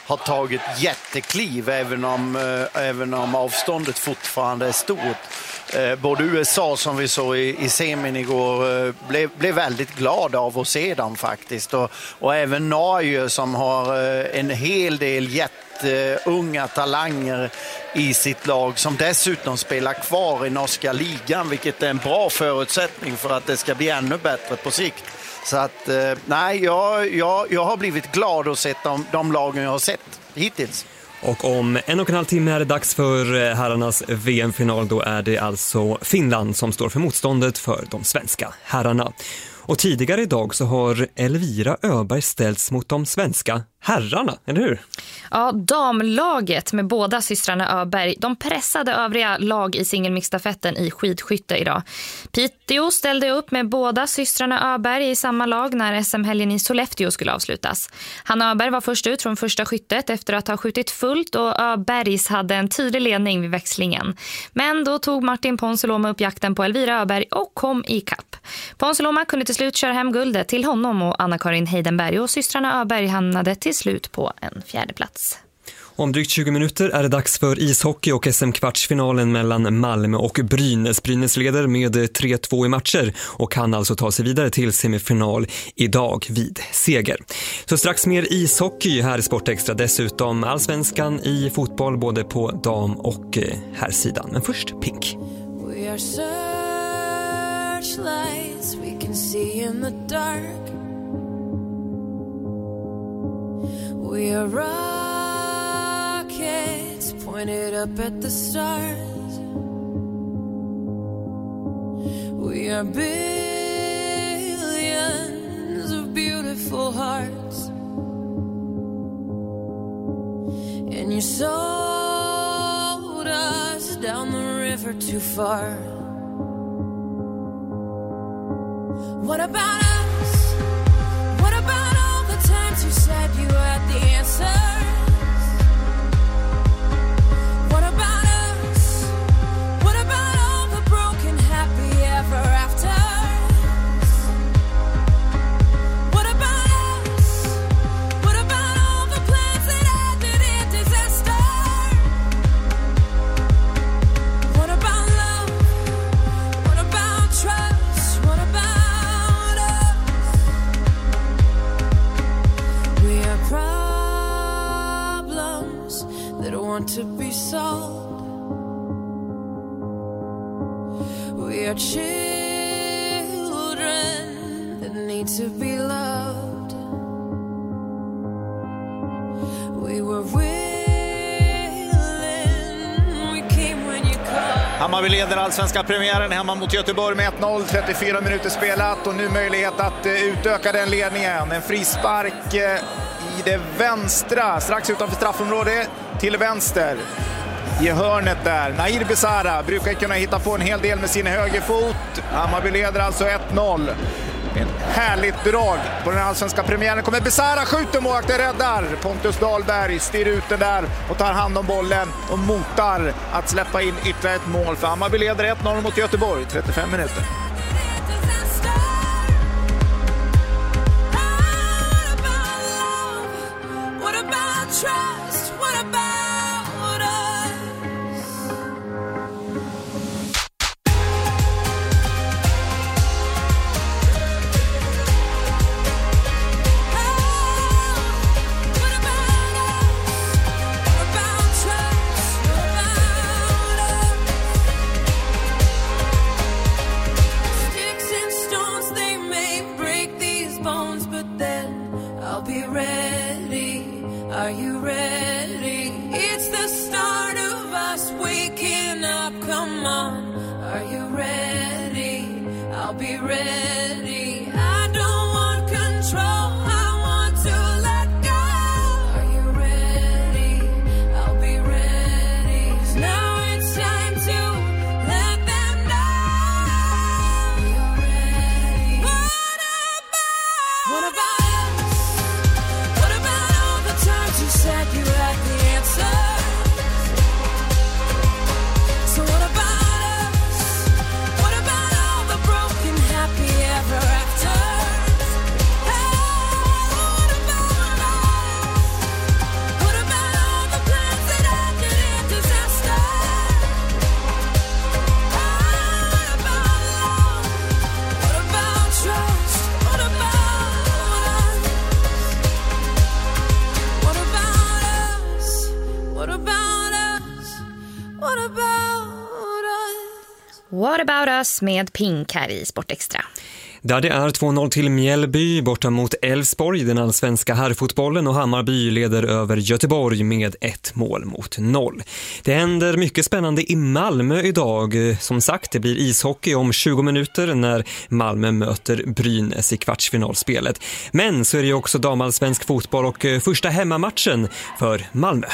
har tagit jättekliv även om, eh, även om avståndet fortfarande är stort. Eh, både U S A som vi såg i, i semin igår eh, blev, blev väldigt glad av att se dem faktiskt. Och, och även Norge som har eh, en hel del jätteunga talanger i sitt lag som dessutom spelar kvar i norska ligan, vilket är en bra förutsättning för att det ska bli ännu bättre på sikt. Så att eh, nej, jag, jag, jag har blivit glad att se de, de lagen jag har sett hittills. Och om en och en halv timme är det dags för herrarnas V M-final. Då är det alltså Finland som står för motståndet för de svenska herrarna. Och tidigare idag så har Elvira Öberg ställts mot de svenska herrarna, eller hur? Ja, damlaget med båda systrarna Öberg, de pressade övriga lag i singelmixstafetten i skidskytte idag. Piteå ställde upp med båda systrarna Öberg i samma lag när S M-helgen i Sollefteå skulle avslutas. Hanna Öberg var först ut från första skyttet efter att ha skjutit fullt och Öbergs hade en tydlig ledning vid växlingen. Men då tog Martin Ponsiluoma upp jakten på Elvira Öberg och kom i kapp. Ponsiluoma kunde till slut köra hem guldet till honom och Anna-Karin Heidenberg, och systrarna Öberg hamnade till slut på en fjärde plats. Om drygt tjugo minuter är det dags för ishockey och S M-kvartsfinalen mellan Malmö och Brynäs. Brynäs leder med tre två i matcher och kan alltså ta sig vidare till semifinal idag vid seger. Så strax mer ishockey här i Sportextra. Dessutom allsvenskan i fotboll både på dam- och herrsidan. Men först Pink. We are searchlights we can see in the dark. We are rockets pointed up at the stars. We are billions of beautiful hearts. And you sold us down the river too far. What about us? What about all the times you said you had the answers? What about us? What about all the broken happy ever afters? What about us? What about all the plans that ended in disaster? What about love? What about trust? What about problems that want to be solved. We are children that need to be loved. We were willing, we came when you called. Hammarby leder allsvenska premiären hemma mot Göteborg med ett noll, trettiofyra minuter spelat och nu möjlighet att utöka den ledningen. En frispark i det vänstra, strax utanför straffområdet till vänster. I hörnet där. Nahir Besara brukar kunna hitta på en hel del med sin högerfot. Hammarby leder alltså ett noll. En härligt drag på den allsvenska premiären. Kommer Besara, skjuter målvakten, räddar. Pontus Dahlberg styr ut den där och tar hand om bollen och motar att släppa in ytterligare ett mål. För Hammarby leder ett noll mot Göteborg, trettiofem minuter. Trust, what about us? Sticks and stones, they may break these bones, but then I'll be ready. Are you ready? It's the start of us waking up. Come on. Are you ready? I'll be ready. I don't want control. I want to let go. Are you ready? I'll be ready. 'Cause now it's time to let them know. You're ready. What about? What about? You said you had the answer. So what about us? What about all the broken happy ever What about us med Pink här i Sportextra. Där det är två noll till Mjällby borta mot Elfsborg, den allsvenska herrfotbollen, och Hammarby leder över Göteborg med ett mål mot noll. Det händer mycket spännande i Malmö idag. Som sagt, det blir ishockey om tjugo minuter när Malmö möter Brynäs i kvartsfinalspelet. Men så är det ju också damallsvensk fotboll och första hemmamatchen för Malmö.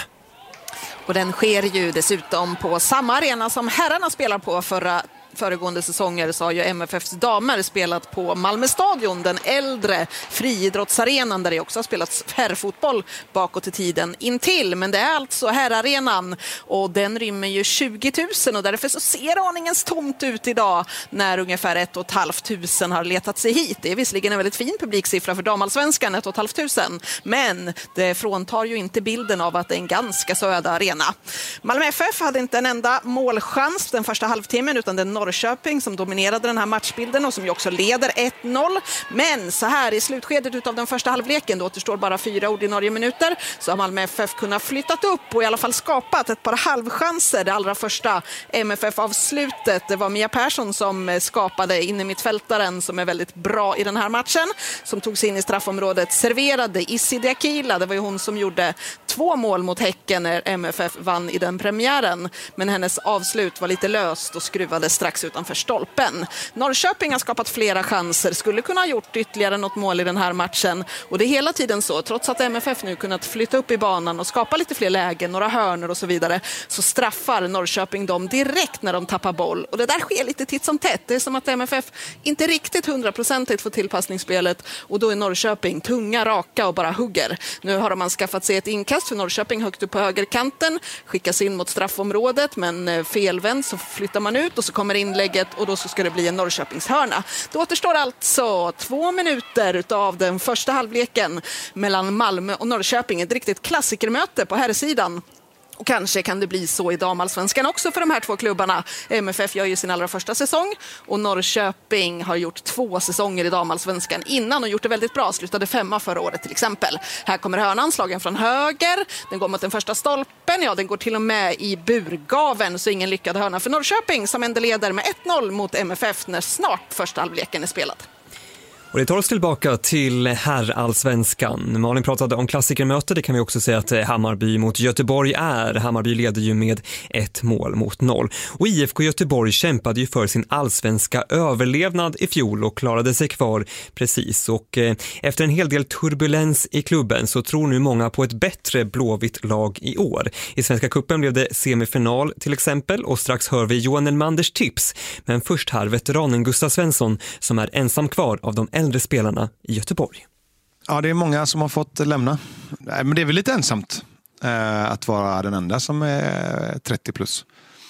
Och den sker ju dessutom på samma arena som herrarna spelar på förra föregående säsonger, så har ju M F F:s damer spelat på Malmö stadion, den äldre friidrottsarenan där det också har spelats herrfotboll bakåt i tiden intill. Men det är alltså herrarenan och den rymmer ju tjugo tusen och därför så ser aningens tomt ut idag när ungefär ett och ett halvt tusen har letat sig hit. Det är visserligen en väldigt fin publiksiffra för damallsvenskan, ett och ett halvt tusen, men det fråntar ju inte bilden av att det är en ganska så öde arena. Malmö F F hade inte en enda målchans den första halvtimmen, utan den Norrköping som dominerade den här matchbilden och som ju också leder ett noll. Men så här i slutskedet av den första halvleken, då återstår bara fyra ordinarie minuter, så har Malmö F F kunnat flyttat upp och i alla fall skapat ett par halvchanser. Det allra första M F F-avslutet, det var Mia Persson som skapade in i mittfältaren som är väldigt bra i den här matchen, som tog sig in i straffområdet, serverade Issi Diakila. Det var ju hon som gjorde två mål mot Häcken när M F F vann i den premiären, men hennes avslut var lite löst och skruvade strax utanför stolpen. Norrköping har skapat flera chanser, skulle kunna ha gjort ytterligare något mål i den här matchen, och det är hela tiden så, trots att M F F nu kunnat flytta upp i banan och skapa lite fler lägen, några hörnor och så vidare, så straffar Norrköping dem direkt när de tappar boll, och det där sker lite titt som tätt. Det är som att M F F inte riktigt hundraprocentigt får tillpassningsspelet, och då är Norrköping tunga, raka och bara hugger. Nu har man skaffat sig ett inkast för Norrköping högt upp på högerkanten, skickas in mot straffområdet, men felvänd så flyttar man ut och så kommer inlägget och då så ska det bli en Norrköpings hörna. Då återstår alltså två minuter av den första halvleken mellan Malmö och Norrköping. Ett riktigt klassikermöte på herrsidan. Och kanske kan det bli så i damallsvenskan också för de här två klubbarna. M F F gör ju sin allra första säsong och Norrköping har gjort två säsonger i damallsvenskan innan och gjort det väldigt bra. Slutade femma förra året till exempel. Här kommer hörnan, slagen från höger. Den går mot den första stolpen. Ja, den går till och med i burgaven, så ingen lyckad hörna för Norrköping som ändå leder med ett noll mot M F F när snart första halvleken är spelad. Och det tar oss tillbaka till herrallsvenskan. Malin pratade om klassikermöte, det kan vi också säga att Hammarby mot Göteborg är. Hammarby leder ju med ett mål mot noll. Och I F K Göteborg kämpade ju för sin allsvenska överlevnad i fjol och klarade sig kvar precis. Och eh, efter en hel del turbulens i klubben så tror nu många på ett bättre blåvitt lag i år. I Svenska cupen blev det semifinal till exempel, och strax hör vi Johan Elmanders tips. Men först här veteranen Gustav Svensson som är ensam kvar av de äldre spelarna i Göteborg. Ja, det är många som har fått lämna. Men det är väl lite ensamt eh, att vara den enda som är trettio plus.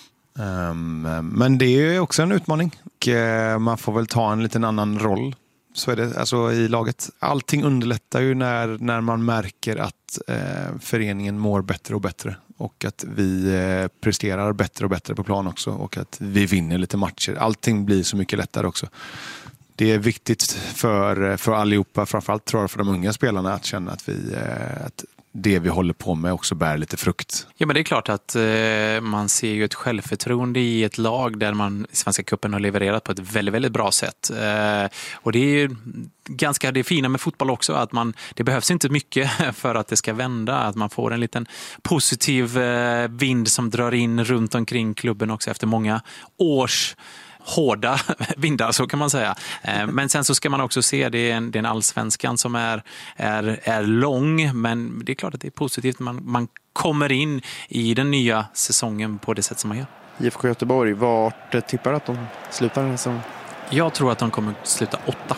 Um, men det är också en utmaning. Och, eh, man får väl ta en liten annan roll. Så är det alltså i laget. Allting underlättar ju när, när man märker att eh, föreningen mår bättre och bättre. Och att vi eh, presterar bättre och bättre på plan också. Och att vi vinner lite matcher. Allting blir så mycket lättare också. Det är viktigt för, för allihopa, framförallt tror jag för de unga spelarna, att känna att, vi, att det vi håller på med också bär lite frukt. Ja, men det är klart att eh, man ser ju ett självförtroende i ett lag där man i Svenska cupen har levererat på ett väldigt, väldigt bra sätt. Eh, och det är ju ganska det fina med fotboll också, att man, det behövs inte mycket för att det ska vända. Att man får en liten positiv eh, vind som drar in runt omkring klubben också efter många års hårda vindar, så kan man säga. Men sen så ska man också se, det är en, det är en allsvenskan som är, är, är lång, men det är klart att det är positivt. Man, man kommer in i den nya säsongen på det sätt som man gör. I F K Göteborg, vart tippar att de slutar den säsongen? Jag tror att de kommer sluta åtta.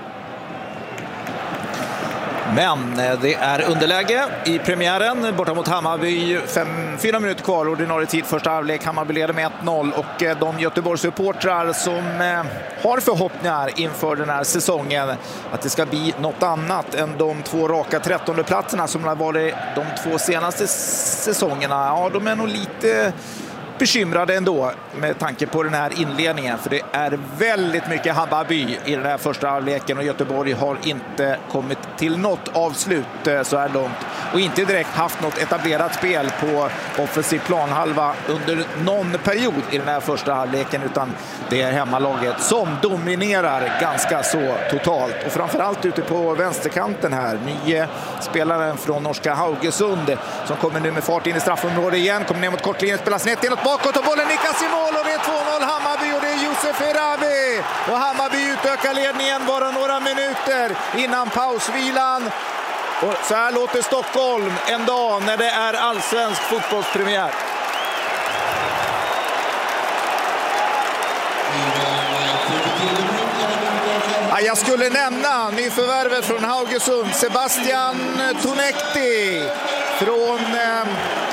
Men det är underläge i premiären borta mot Hammarby. Fem, fyra minuter kvar, ordinarie tid, första halvlek. Hammarby leder med ett noll och de Göteborgssupportrar som har förhoppningar inför den här säsongen att det ska bli något annat än de två raka trettonde platserna som har varit de två senaste säsongerna. Ja, de är nog lite bekymrade ändå med tanke på den här inledningen, för det är väldigt mycket Hammarby i den här första halvleken och Göteborg har inte kommit till något avslut så här långt och inte direkt haft något etablerat spel på offensiv planhalva under någon period i den här första halvleken, utan det är hemmalaget som dominerar ganska så totalt. Och framförallt ute på vänsterkanten här, nye spelaren från norska Haugesund som kommer nu med fart in i straffområdet igen, kommer ner mot kortlinjen, spelar snett inåt bakåt och bollen nickas i mål och det är två noll Hammarby och det är Youssef Erabi. Och Hammarby utökar ledningen bara några minuter innan pausvilan. Och så här låter Stockholm en dag när det är allsvensk fotbollspremiär. Ja, jag skulle nämna nyförvärvet från Haugesund, Sebastian Tonekti från eh,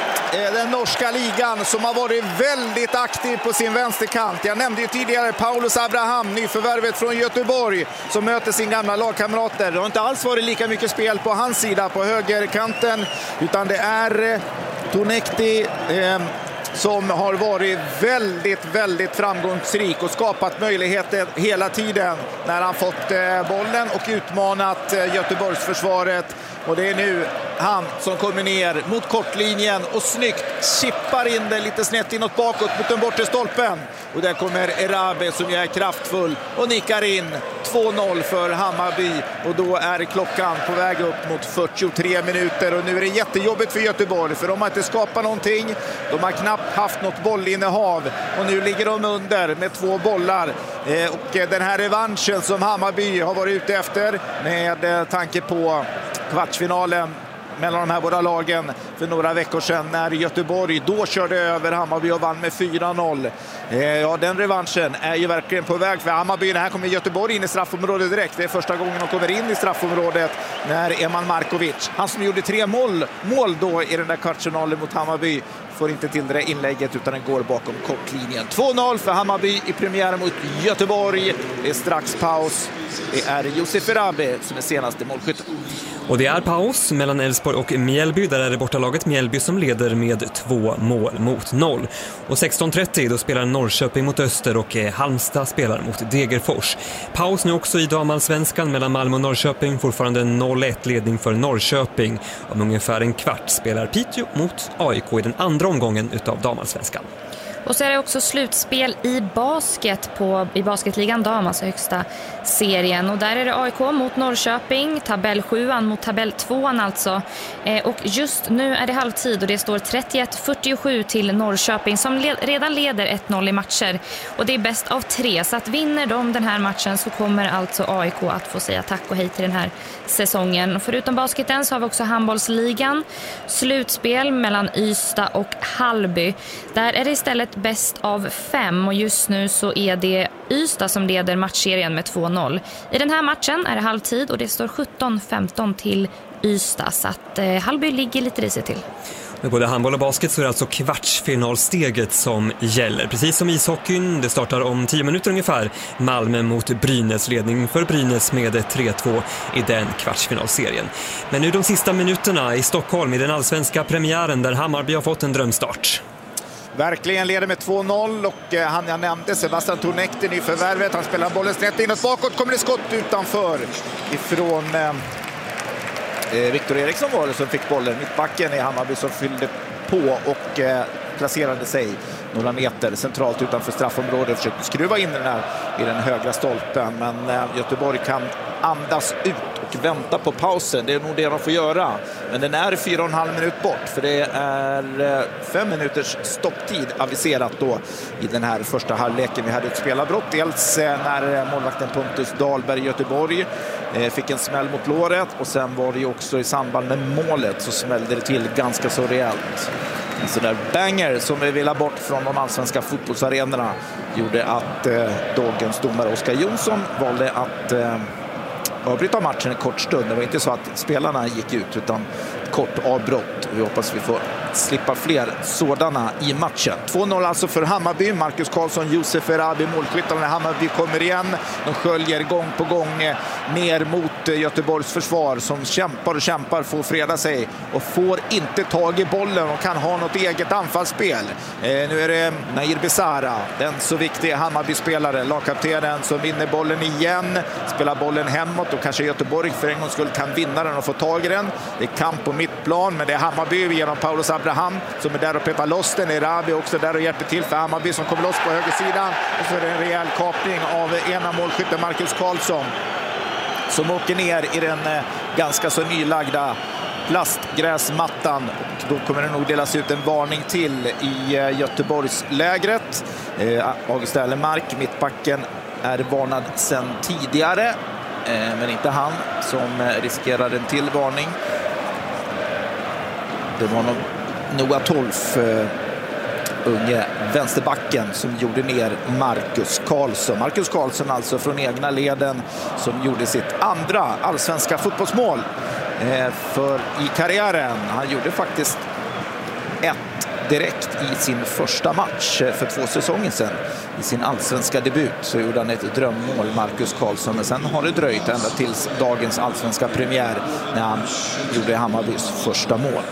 den norska ligan som har varit väldigt aktiv på sin vänsterkant. Jag nämnde ju tidigare Paulus Abraham, nyförvärvet från Göteborg som möter sin gamla lagkamrater. Det har inte alls varit lika mycket spel på hans sida på högerkanten, utan det är eh, Tonekti eh, som har varit väldigt, väldigt framgångsrik och skapat möjligheter hela tiden när han fått eh, bollen och utmanat eh, Göteborgsförsvaret. Och det är nu han som kommer ner mot kortlinjen och snyggt chippar in det lite snett inåt bakåt mot den bortre stolpen. Och där kommer Erabi som är kraftfull och nickar in två noll för Hammarby. Och då är klockan på väg upp mot fyrtiotre minuter. Och nu är det jättejobbigt för Göteborg, för de har inte skapat någonting. De har knappt haft något bollinnehav. Och nu ligger de under med två bollar. Eh, och den här revanschen som Hammarby har varit ute efter med eh, tanke på kvartsfinalen mellan de här båda lagen för några veckor sedan när Göteborg då körde över Hammarby och vann med fyra noll. Eh, ja, den revanschen är ju verkligen på väg för Hammarby. Här kommer Göteborg in i straffområdet direkt. Det är första gången de kommer in i straffområdet när Eman Markovic, han som gjorde tre mål, mål då i den där kvartsfinalen mot Hammarby, får inte till det inlägget utan den går bakom kortlinjen. två noll för Hammarby i premiären mot Göteborg. Det är strax paus. Det är Youssef Erabi som är senaste målskytten. Och det är paus mellan Elfsborg och Mjällby. Där är det bortalaget Mjällby som leder med två mål mot noll. Och sexton trettio då spelar Norrköping mot Öster och Halmstad spelar mot Degerfors. Paus nu också i damallsvenskan mellan Malmö och Norrköping. Fortfarande noll ett ledning för Norrköping. Om ungefär en kvart spelar Piteå mot A I K i den andra omgången utav damallsvenskan. Och så är det också slutspel i basket på, i basketligan dam, alltså högsta serien. Och där är det A I K mot Norrköping, tabell sjuan mot tabell tvåan alltså. Eh, och just nu är det halvtid och det står trettioett fyrtiosju till Norrköping som le- redan leder ett noll i matcher. Och det är bäst av tre, så att vinner de den här matchen så kommer alltså A I K att få säga tack och hej till den här säsongen. Och förutom basketen så har vi också handbollsligan, slutspel mellan Ystad och Hallby. Där är det istället bäst av fem och just nu så är det Ystad som leder matchserien med två noll. I den här matchen är det halvtid och det står sjutton femton till Ystad, så att eh, Hallby ligger lite risigt till. Med både handboll och basket så är det alltså kvartsfinalsteget som gäller. Precis som ishockeyn, det startar om tio minuter ungefär. Malmö mot Brynäs, ledning för Brynäs med tre två i den kvartsfinalserien. Men nu de sista minuterna i Stockholm i den allsvenska premiären där Hammarby har fått en drömstart. Verkligen leder med två noll och eh, han jag nämnde, Sebastian Tonekti, nyförvärvet. Han spelar bollen snett inåt bakåt, kommer det skott utanför ifrån eh, Viktor Eriksson var det som fick bollen. Mittbacken i Hammarby som fyllde på och eh, placerade sig några meter centralt utanför straffområdet. Försökte skruva in den här i den högra stolpen, men eh, Göteborg kan andas ut och vänta på pausen. Det är nog det de får göra. Men den är fyra och en halv minut bort, för det är fem minuters stopptid aviserat då i den här första halvleken. Vi hade ett spelarbrott, dels när målvakten Pontus Dahlberg i Göteborg fick en smäll mot låret, och sen var det ju också i samband med målet så smällde det till ganska så rejält. En sån där banger som vi vill ha bort från de allsvenska fotbollsarenorna gjorde att eh, dagens domare Oskar Jonsson valde att eh, avbryta matchen en kort stund. Det var inte så att spelarna gick ut, utan kort avbrott. Vi hoppas vi får slippa fler sådana i matchen. två noll alltså för Hammarby. Marcus Karlsson, Youssef Erabi, målskyttarna. Hammarby kommer igen. De sköljer gång på gång ner mot Göteborgs försvar som kämpar och kämpar för att freda sig och får inte tag i bollen och kan ha något eget anfallsspel. Eh, nu är det Nair Besara, den så viktiga Hammarby-spelare, lagkaptenen, som vinner bollen igen. Spelar bollen hemåt och kanske Göteborg för en gångs skull kan vinna den och få tag i den. Det är kamp om mittplan, men det är Hammarby genom Paulus Abraham som är där och petar loss den. Erabi också där och hjälper till för Hammarby som kommer loss på högersidan. Och så är det en rejäl kapning av ena målskytten Marcus Karlsson som åker ner i den eh, ganska så nylagda plastgräsmattan. Och då kommer det nog delas ut en varning till i eh, Göteborgslägret. Eh, August Erlenmark, mittbacken, är varnad sedan tidigare. Eh, men inte han som eh, riskerar en till varning. Det var nog Noah Tolf, eh, unge vänsterbacken, som gjorde ner Marcus Karlsson. Marcus Karlsson alltså från egna leden som gjorde sitt andra allsvenska fotbollsmål eh, för i karriären. Han gjorde faktiskt ett direkt i sin första match för två säsonger sedan. I sin allsvenska debut så gjorde han ett drömmål, Marcus Karlsson. Men sen har det dröjt ända tills dagens allsvenska premiär när han gjorde Hammarbys första mål.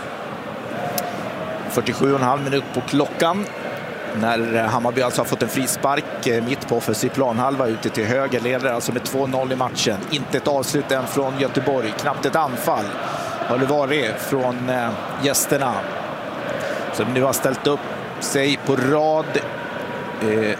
fyrtiosju och en halv minut på klockan när Hammarby alltså har fått en frispark mitt på offensiv planhalva ute till höger, leder alltså med två noll i matchen. Inte ett avslut än från Göteborg, knappt ett anfall har det varit från äh, gästerna som nu har ställt upp sig på rad eh,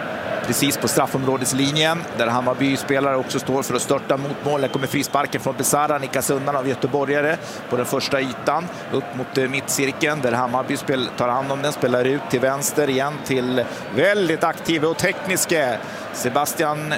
precis på straffområdeslinjen där Hammarby spelare också står för att störta mot målet. Kommer frisparken från Besara, nickas undan av göteborgare på den första ytan upp mot eh, mittcirkeln där Hammarby spel, tar hand om den, spelar ut till vänster igen till väldigt aktiva och tekniska Sebastian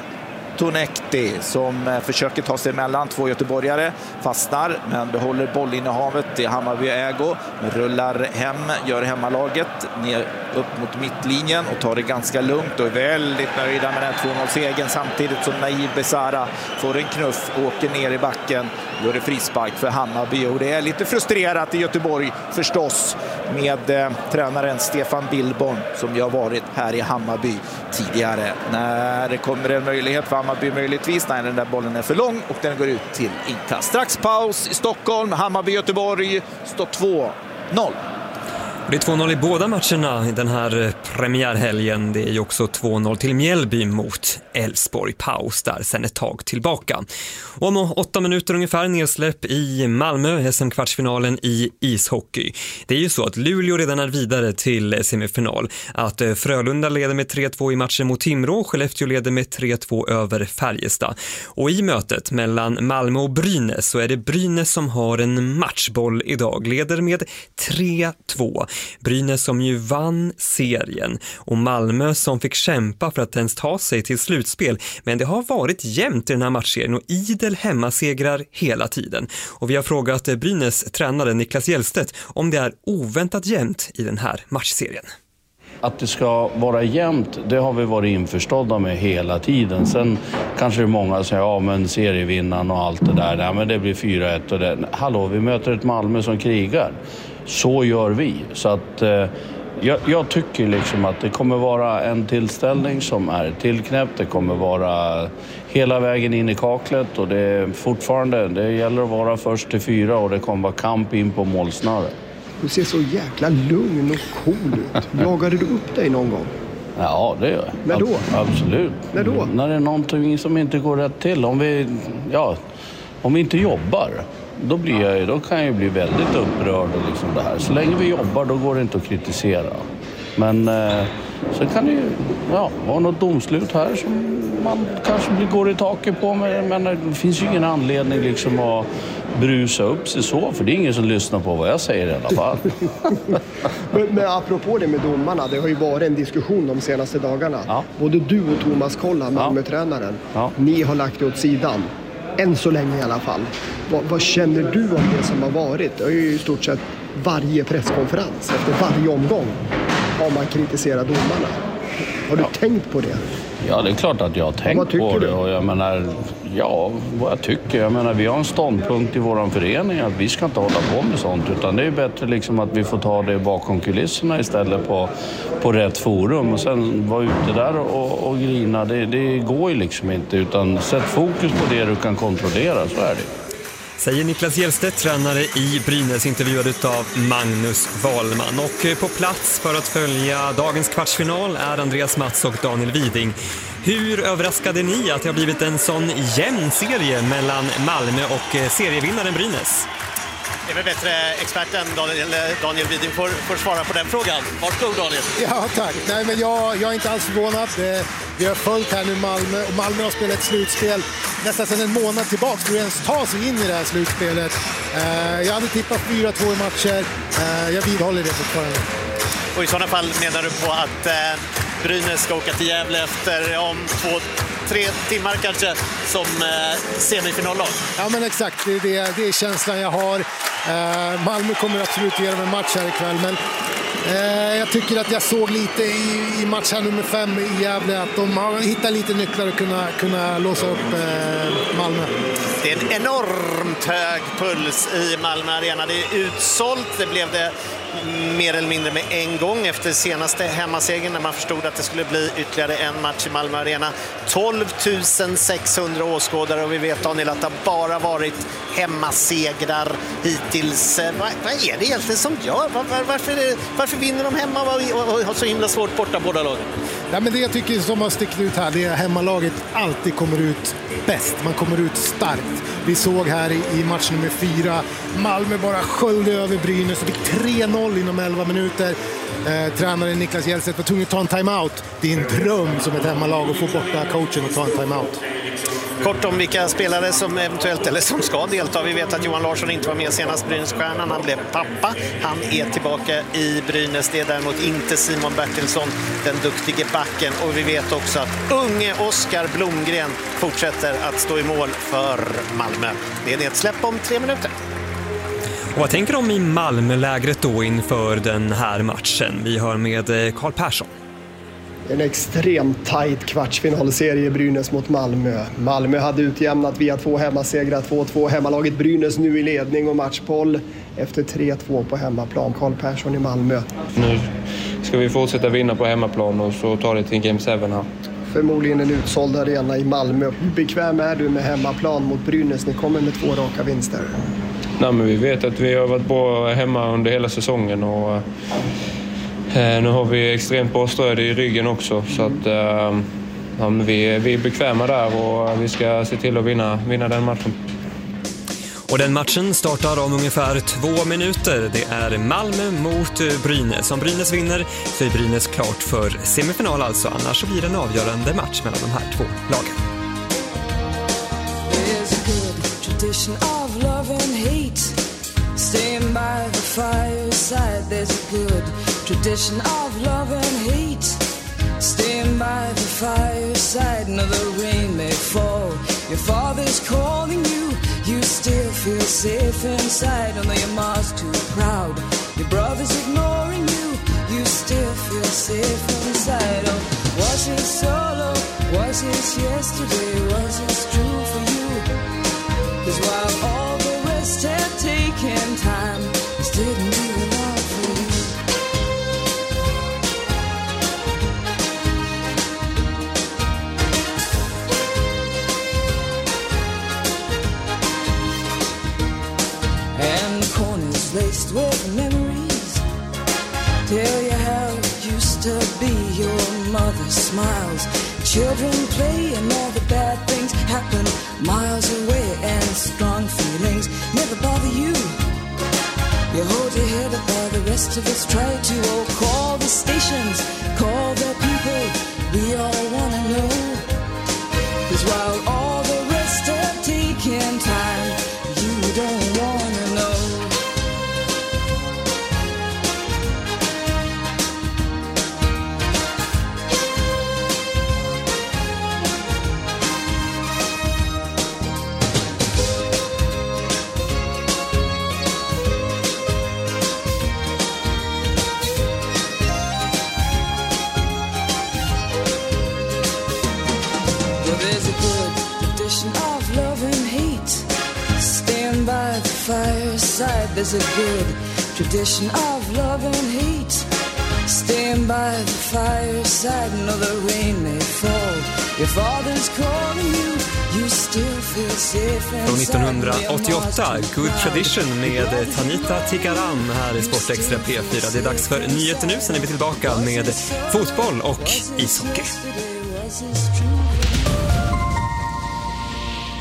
Tonekti som eh, försöker ta sig emellan två göteborgare, fastnar men behåller bollinnehavet i Hammarby ägo, rullar hem, gör hemmalaget ner upp mot mittlinjen och tar det ganska lugnt och är väldigt nöjda med den två noll-segern samtidigt som Naib Besara får en knuff och åker ner i backen, gör det frispark för Hammarby. Och det är lite frustrerat i Göteborg förstås med eh, tränaren Stefan Billborn som ju har varit här i Hammarby tidigare. När det kommer en möjlighet för Hammarby möjligtvis, när den där bollen är för lång och den går ut till inkast. Strax paus i Stockholm, Hammarby-Göteborg står två noll. Det är två noll i båda matcherna i den här premiärhelgen. Det är ju också två noll till Mjällby mot Elfsborg. Paus där sen ett tag tillbaka. Och om åtta minuter ungefär nedsläpp i Malmö, S M-kvartsfinalen i ishockey. Det är ju så att Luleå redan är vidare till semifinal. Att Frölunda leder med tre två i matchen mot Timrå och Skellefteå leder med tre två över Färjestad. Och i mötet mellan Malmö och Brynäs så är det Brynäs som har en matchboll idag. Leder med tre två. Brynäs som ju vann serien och Malmö som fick kämpa för att ens ta sig till slutspel. Men det har varit jämnt i den här matchserien och idel hemmasegrar hela tiden. Och vi har frågat Brynäs tränare Niklas Hjellstedt om det är oväntat jämnt i den här matchserien. Att det ska vara jämnt, det har vi varit införstådda med hela tiden. Sen kanske det är många säger, ja men serievinnaren och allt det där, nej men det blir fyra ett och det. Hallå, vi möter ett Malmö som krigar. Så gör vi. Så att eh, jag, jag tycker liksom att det kommer vara en tillställning som är tillknäppt. Det kommer vara hela vägen in i kaklet och det är fortfarande, det gäller att vara först till fyra och det kommer vara kamp in på målsnöret. Du ser så jäkla lugn och cool ut. Jagade du upp dig någon gång? Ja, det gör jag. När då? Absolut. När då? När det är någonting som inte går rätt till. Om vi, ja, om vi inte jobbar, då, blir jag, då kan jag ju bli väldigt upprörd. Och liksom det här. Så länge vi jobbar, då går det inte att kritisera. Men eh, så kan det ju ja, vara något domslut här som man kanske blir, går i taket på. Men, men det finns ju ingen anledning liksom att brusa upp sig så. För det är ingen som lyssnar på vad jag säger i alla fall. men, men apropå det med domarna, det har ju varit en diskussion de senaste dagarna. Ja. Både du och Thomas Kolla, Malmö-tränaren, ja. Ni har lagt det åt sidan. Än så länge i alla fall. Vad, vad känner du om det som har varit? Det är ju i stort sett varje presskonferens efter varje omgång har man kritiserat domarna. Har du ja. tänkt på det? Ja, det är klart att jag har tänkt på det. Du? Och jag menar, ja, vad jag tycker. Jag menar, vi har en ståndpunkt i vår förening att vi ska inte hålla på med sånt. Utan det är bättre liksom att vi får ta det bakom kulisserna istället på, på rätt forum. Och sen vara ute där och, och grina. Det, det går ju liksom inte. Utan sätt fokus på det du kan kontrollera, så är det. Säger Niklas Hjellstedt, tränare i Brynäs, intervjuad av Magnus Wahlman. Och på plats för att följa dagens kvartsfinal är Andreas Mats och Daniel Widing. Hur överraskade ni att det har blivit en sån jämn serie mellan Malmö och serievinnaren Brynäs? är väl bättre experten Daniel, Daniel Widing får, får svara på den frågan. Varsågod Daniel. Ja, tack. Nej, men jag, jag är inte alls förvånad. Vi har följt här nu Malmö och Malmö har spelat ett slutspel nästan sedan en månad tillbaka för att ens ta sig in i det här slutspelet. Jag hade tippat fyra två i matcher. Jag vidhåller det fortfarande. Och i sådana fall menar du på att eh, Brynäs ska åka till Gävle efter om två, tre timmar kanske som eh, semifinallag? Ja, men exakt. Det är, det, det är känslan jag har. Eh, Malmö kommer absolut ge dem en match här ikväll, men eh, jag tycker att jag såg lite i, i match här nummer fem i Gävle att de har hittat lite nycklar att kunna, kunna låsa upp eh, Malmö. Det är en enormt hög puls i Malmö Arena. Det är utsålt. Det blev det mer eller mindre med en gång efter senaste hemmasegern när man förstod att det skulle bli ytterligare en match i Malmö Arena. tolv tusen sexhundra åskådare och vi vet Daniel att det bara varit hemmasegrar hittills. Vad, vad är det egentligen som gör? Var, var, varför, det, varför vinner de hemma och, och har så himla svårt borta båda lagen? Ja, men det jag tycker som har stickit ut här det är att hemmalaget alltid kommer ut bäst. Man kommer ut starkt. Vi såg här i, i match nummer fyra Malmö bara sköljde över Brynäs och fick tre noll inom elva minuter. Eh, tränaren Niklas Jeltset var tvungen att ta en timeout. Det är en dröm som ett hemmalag att få borta coachen och ta en timeout. Kort om vilka spelare som eventuellt eller som ska delta. Vi vet att Johan Larsson inte var med senast Brynässtjärnan. Han blev pappa. Han är tillbaka i Brynäs. Det är däremot inte Simon Bertilsson, den duktige backen. Och vi vet också att unge Oskar Blomgren fortsätter att stå i mål för Malmö. Det är nedsläpp om tre minuter. Och vad tänker de i Malmö-lägret då inför den här matchen? Vi hör med Karl Persson. En extremt tajt kvartsfinalserie Brynäs mot Malmö. Malmö hade utjämnat via två hemmasegrar, två två. Hemmalaget Brynäs nu i ledning och matchboll efter tre två på hemmaplan. Karl Persson i Malmö. Nu ska vi fortsätta vinna på hemmaplan och så tar det till Game sju här. Förmodligen en utsåld arena i Malmö. Hur bekväm är du med hemmaplan mot Brynäs? Ni kommer med två raka vinster. Nej, men vi vet att vi har varit bra hemma under hela säsongen och Eh, nu har vi extremt bra stöd i ryggen också så att eh, ja, vi, vi är bekväma där och vi ska se till att vinna, vinna den matchen. Och den matchen startar om ungefär två minuter. Det är Malmö mot Brynäs. Om Brynäs vinner så är Brynäs klart för semifinal alltså. Annars så blir det en avgörande match mellan de här två lagen. There's a good tradition of love and hate. Staying by the fireside, there's a good tradition of love and hate. Staying by the fireside, no, the rain may fall. Your father's calling you, you still feel safe inside. Although your mom's too proud, your brother's ignoring you, you still feel safe inside. Oh, was it solo? Was it yesterday? Was it true for you? 'Cause while all the rest had taken time, this didn't do enough for you. And corners laced with memories tell you how it used to be. Your mother smiles, children play, and all the bad things happen miles away. And strong feelings never bother you. You hold your head up while the rest of us try to. Oh, call the stations, call the people we all wanna know. 'Cause while all the rest have taken time, you don't wanna know. Fireside, there's a good tradition of love and hate. Staying by the fireside, no, the rain may fall. Your father's calling you, you still feel safe inside. Från nittonhundraåttioåtta, Good Tradition med Tanita Tikaram här i Sport Extra P fyra. Det är dags för nyheter nu, sen är vi tillbaka med fotboll och ishockey.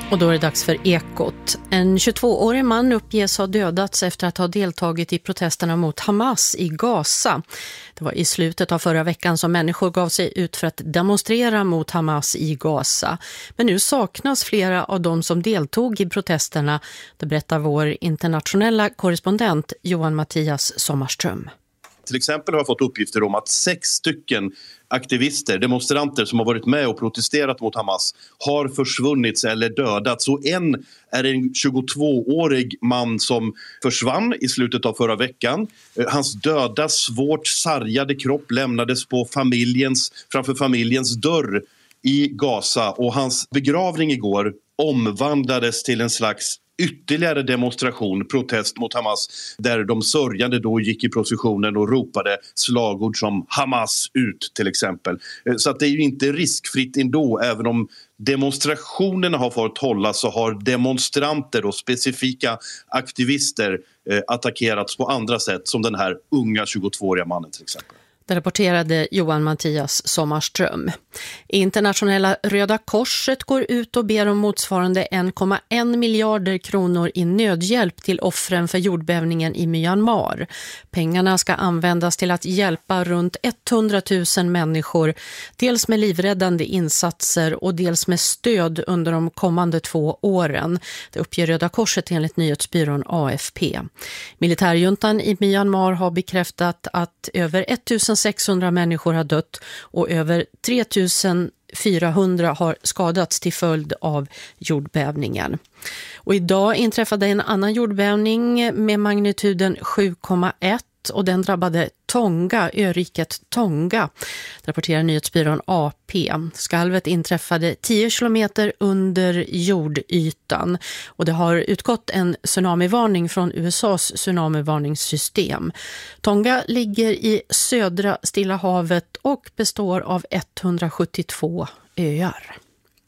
Och då är det dags för Ekot. En tjugotvåårig man uppges ha dödats efter att ha deltagit i protesterna mot Hamas i Gaza. Det var i slutet av förra veckan som människor gav sig ut för att demonstrera mot Hamas i Gaza. Men nu saknas flera av de som deltog i protesterna. Det berättar vår internationella korrespondent Johan Mattias Sommarström. Till exempel har jag fått uppgifter om att sex stycken aktivister, demonstranter som har varit med och protesterat mot Hamas har försvunnits eller dödats. Och en är en tjugotvåårig man som försvann i slutet av förra veckan. Hans döda, svårt sargade kropp lämnades på familjens, framför familjens dörr i Gaza. Och hans begravning igår omvandlades till en slags ytterligare demonstration, protest mot Hamas, där de sörjande då gick i processionen och ropade slagord som Hamas ut till exempel. Så att det är ju inte riskfritt ändå, även om demonstrationerna har fått hålla, så har demonstranter och specifika aktivister eh, attackerats på andra sätt, som den här unga tjugotvååriga mannen till exempel. Det rapporterade Johan Mattias Sommarström. Internationella Röda Korset går ut och ber om motsvarande en komma en miljarder kronor i nödhjälp till offren för jordbävningen i Myanmar. Pengarna ska användas till att hjälpa runt hundratusen människor, dels med livräddande insatser och dels med stöd under de kommande två åren. Det uppger Röda Korset enligt nyhetsbyrån A F P. Militärjuntan i Myanmar har bekräftat att över sexhundra människor har dött och över tre tusen fyrahundra har skadats till följd av jordbävningen. Och idag inträffade en annan jordbävning med magnituden sju komma ett och den drabbade Tonga, öriket Tonga, rapporterar nyhetsbyrån A P. Skalvet inträffade tio kilometer under jordytan och det har utgått en tsunamivarning från U S A:s tsunamivarningssystem. Tonga ligger i södra Stilla havet och består av etthundrasjuttiotvå öar.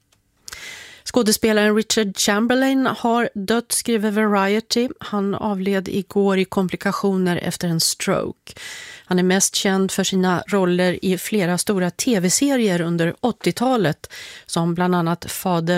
Skådespelaren Richard Chamberlain har dött, skriver Variety. Han avled igår i komplikationer efter en stroke. Han är mest känd för sina roller i flera stora tv-serier under åttiotalet, som bland annat Fader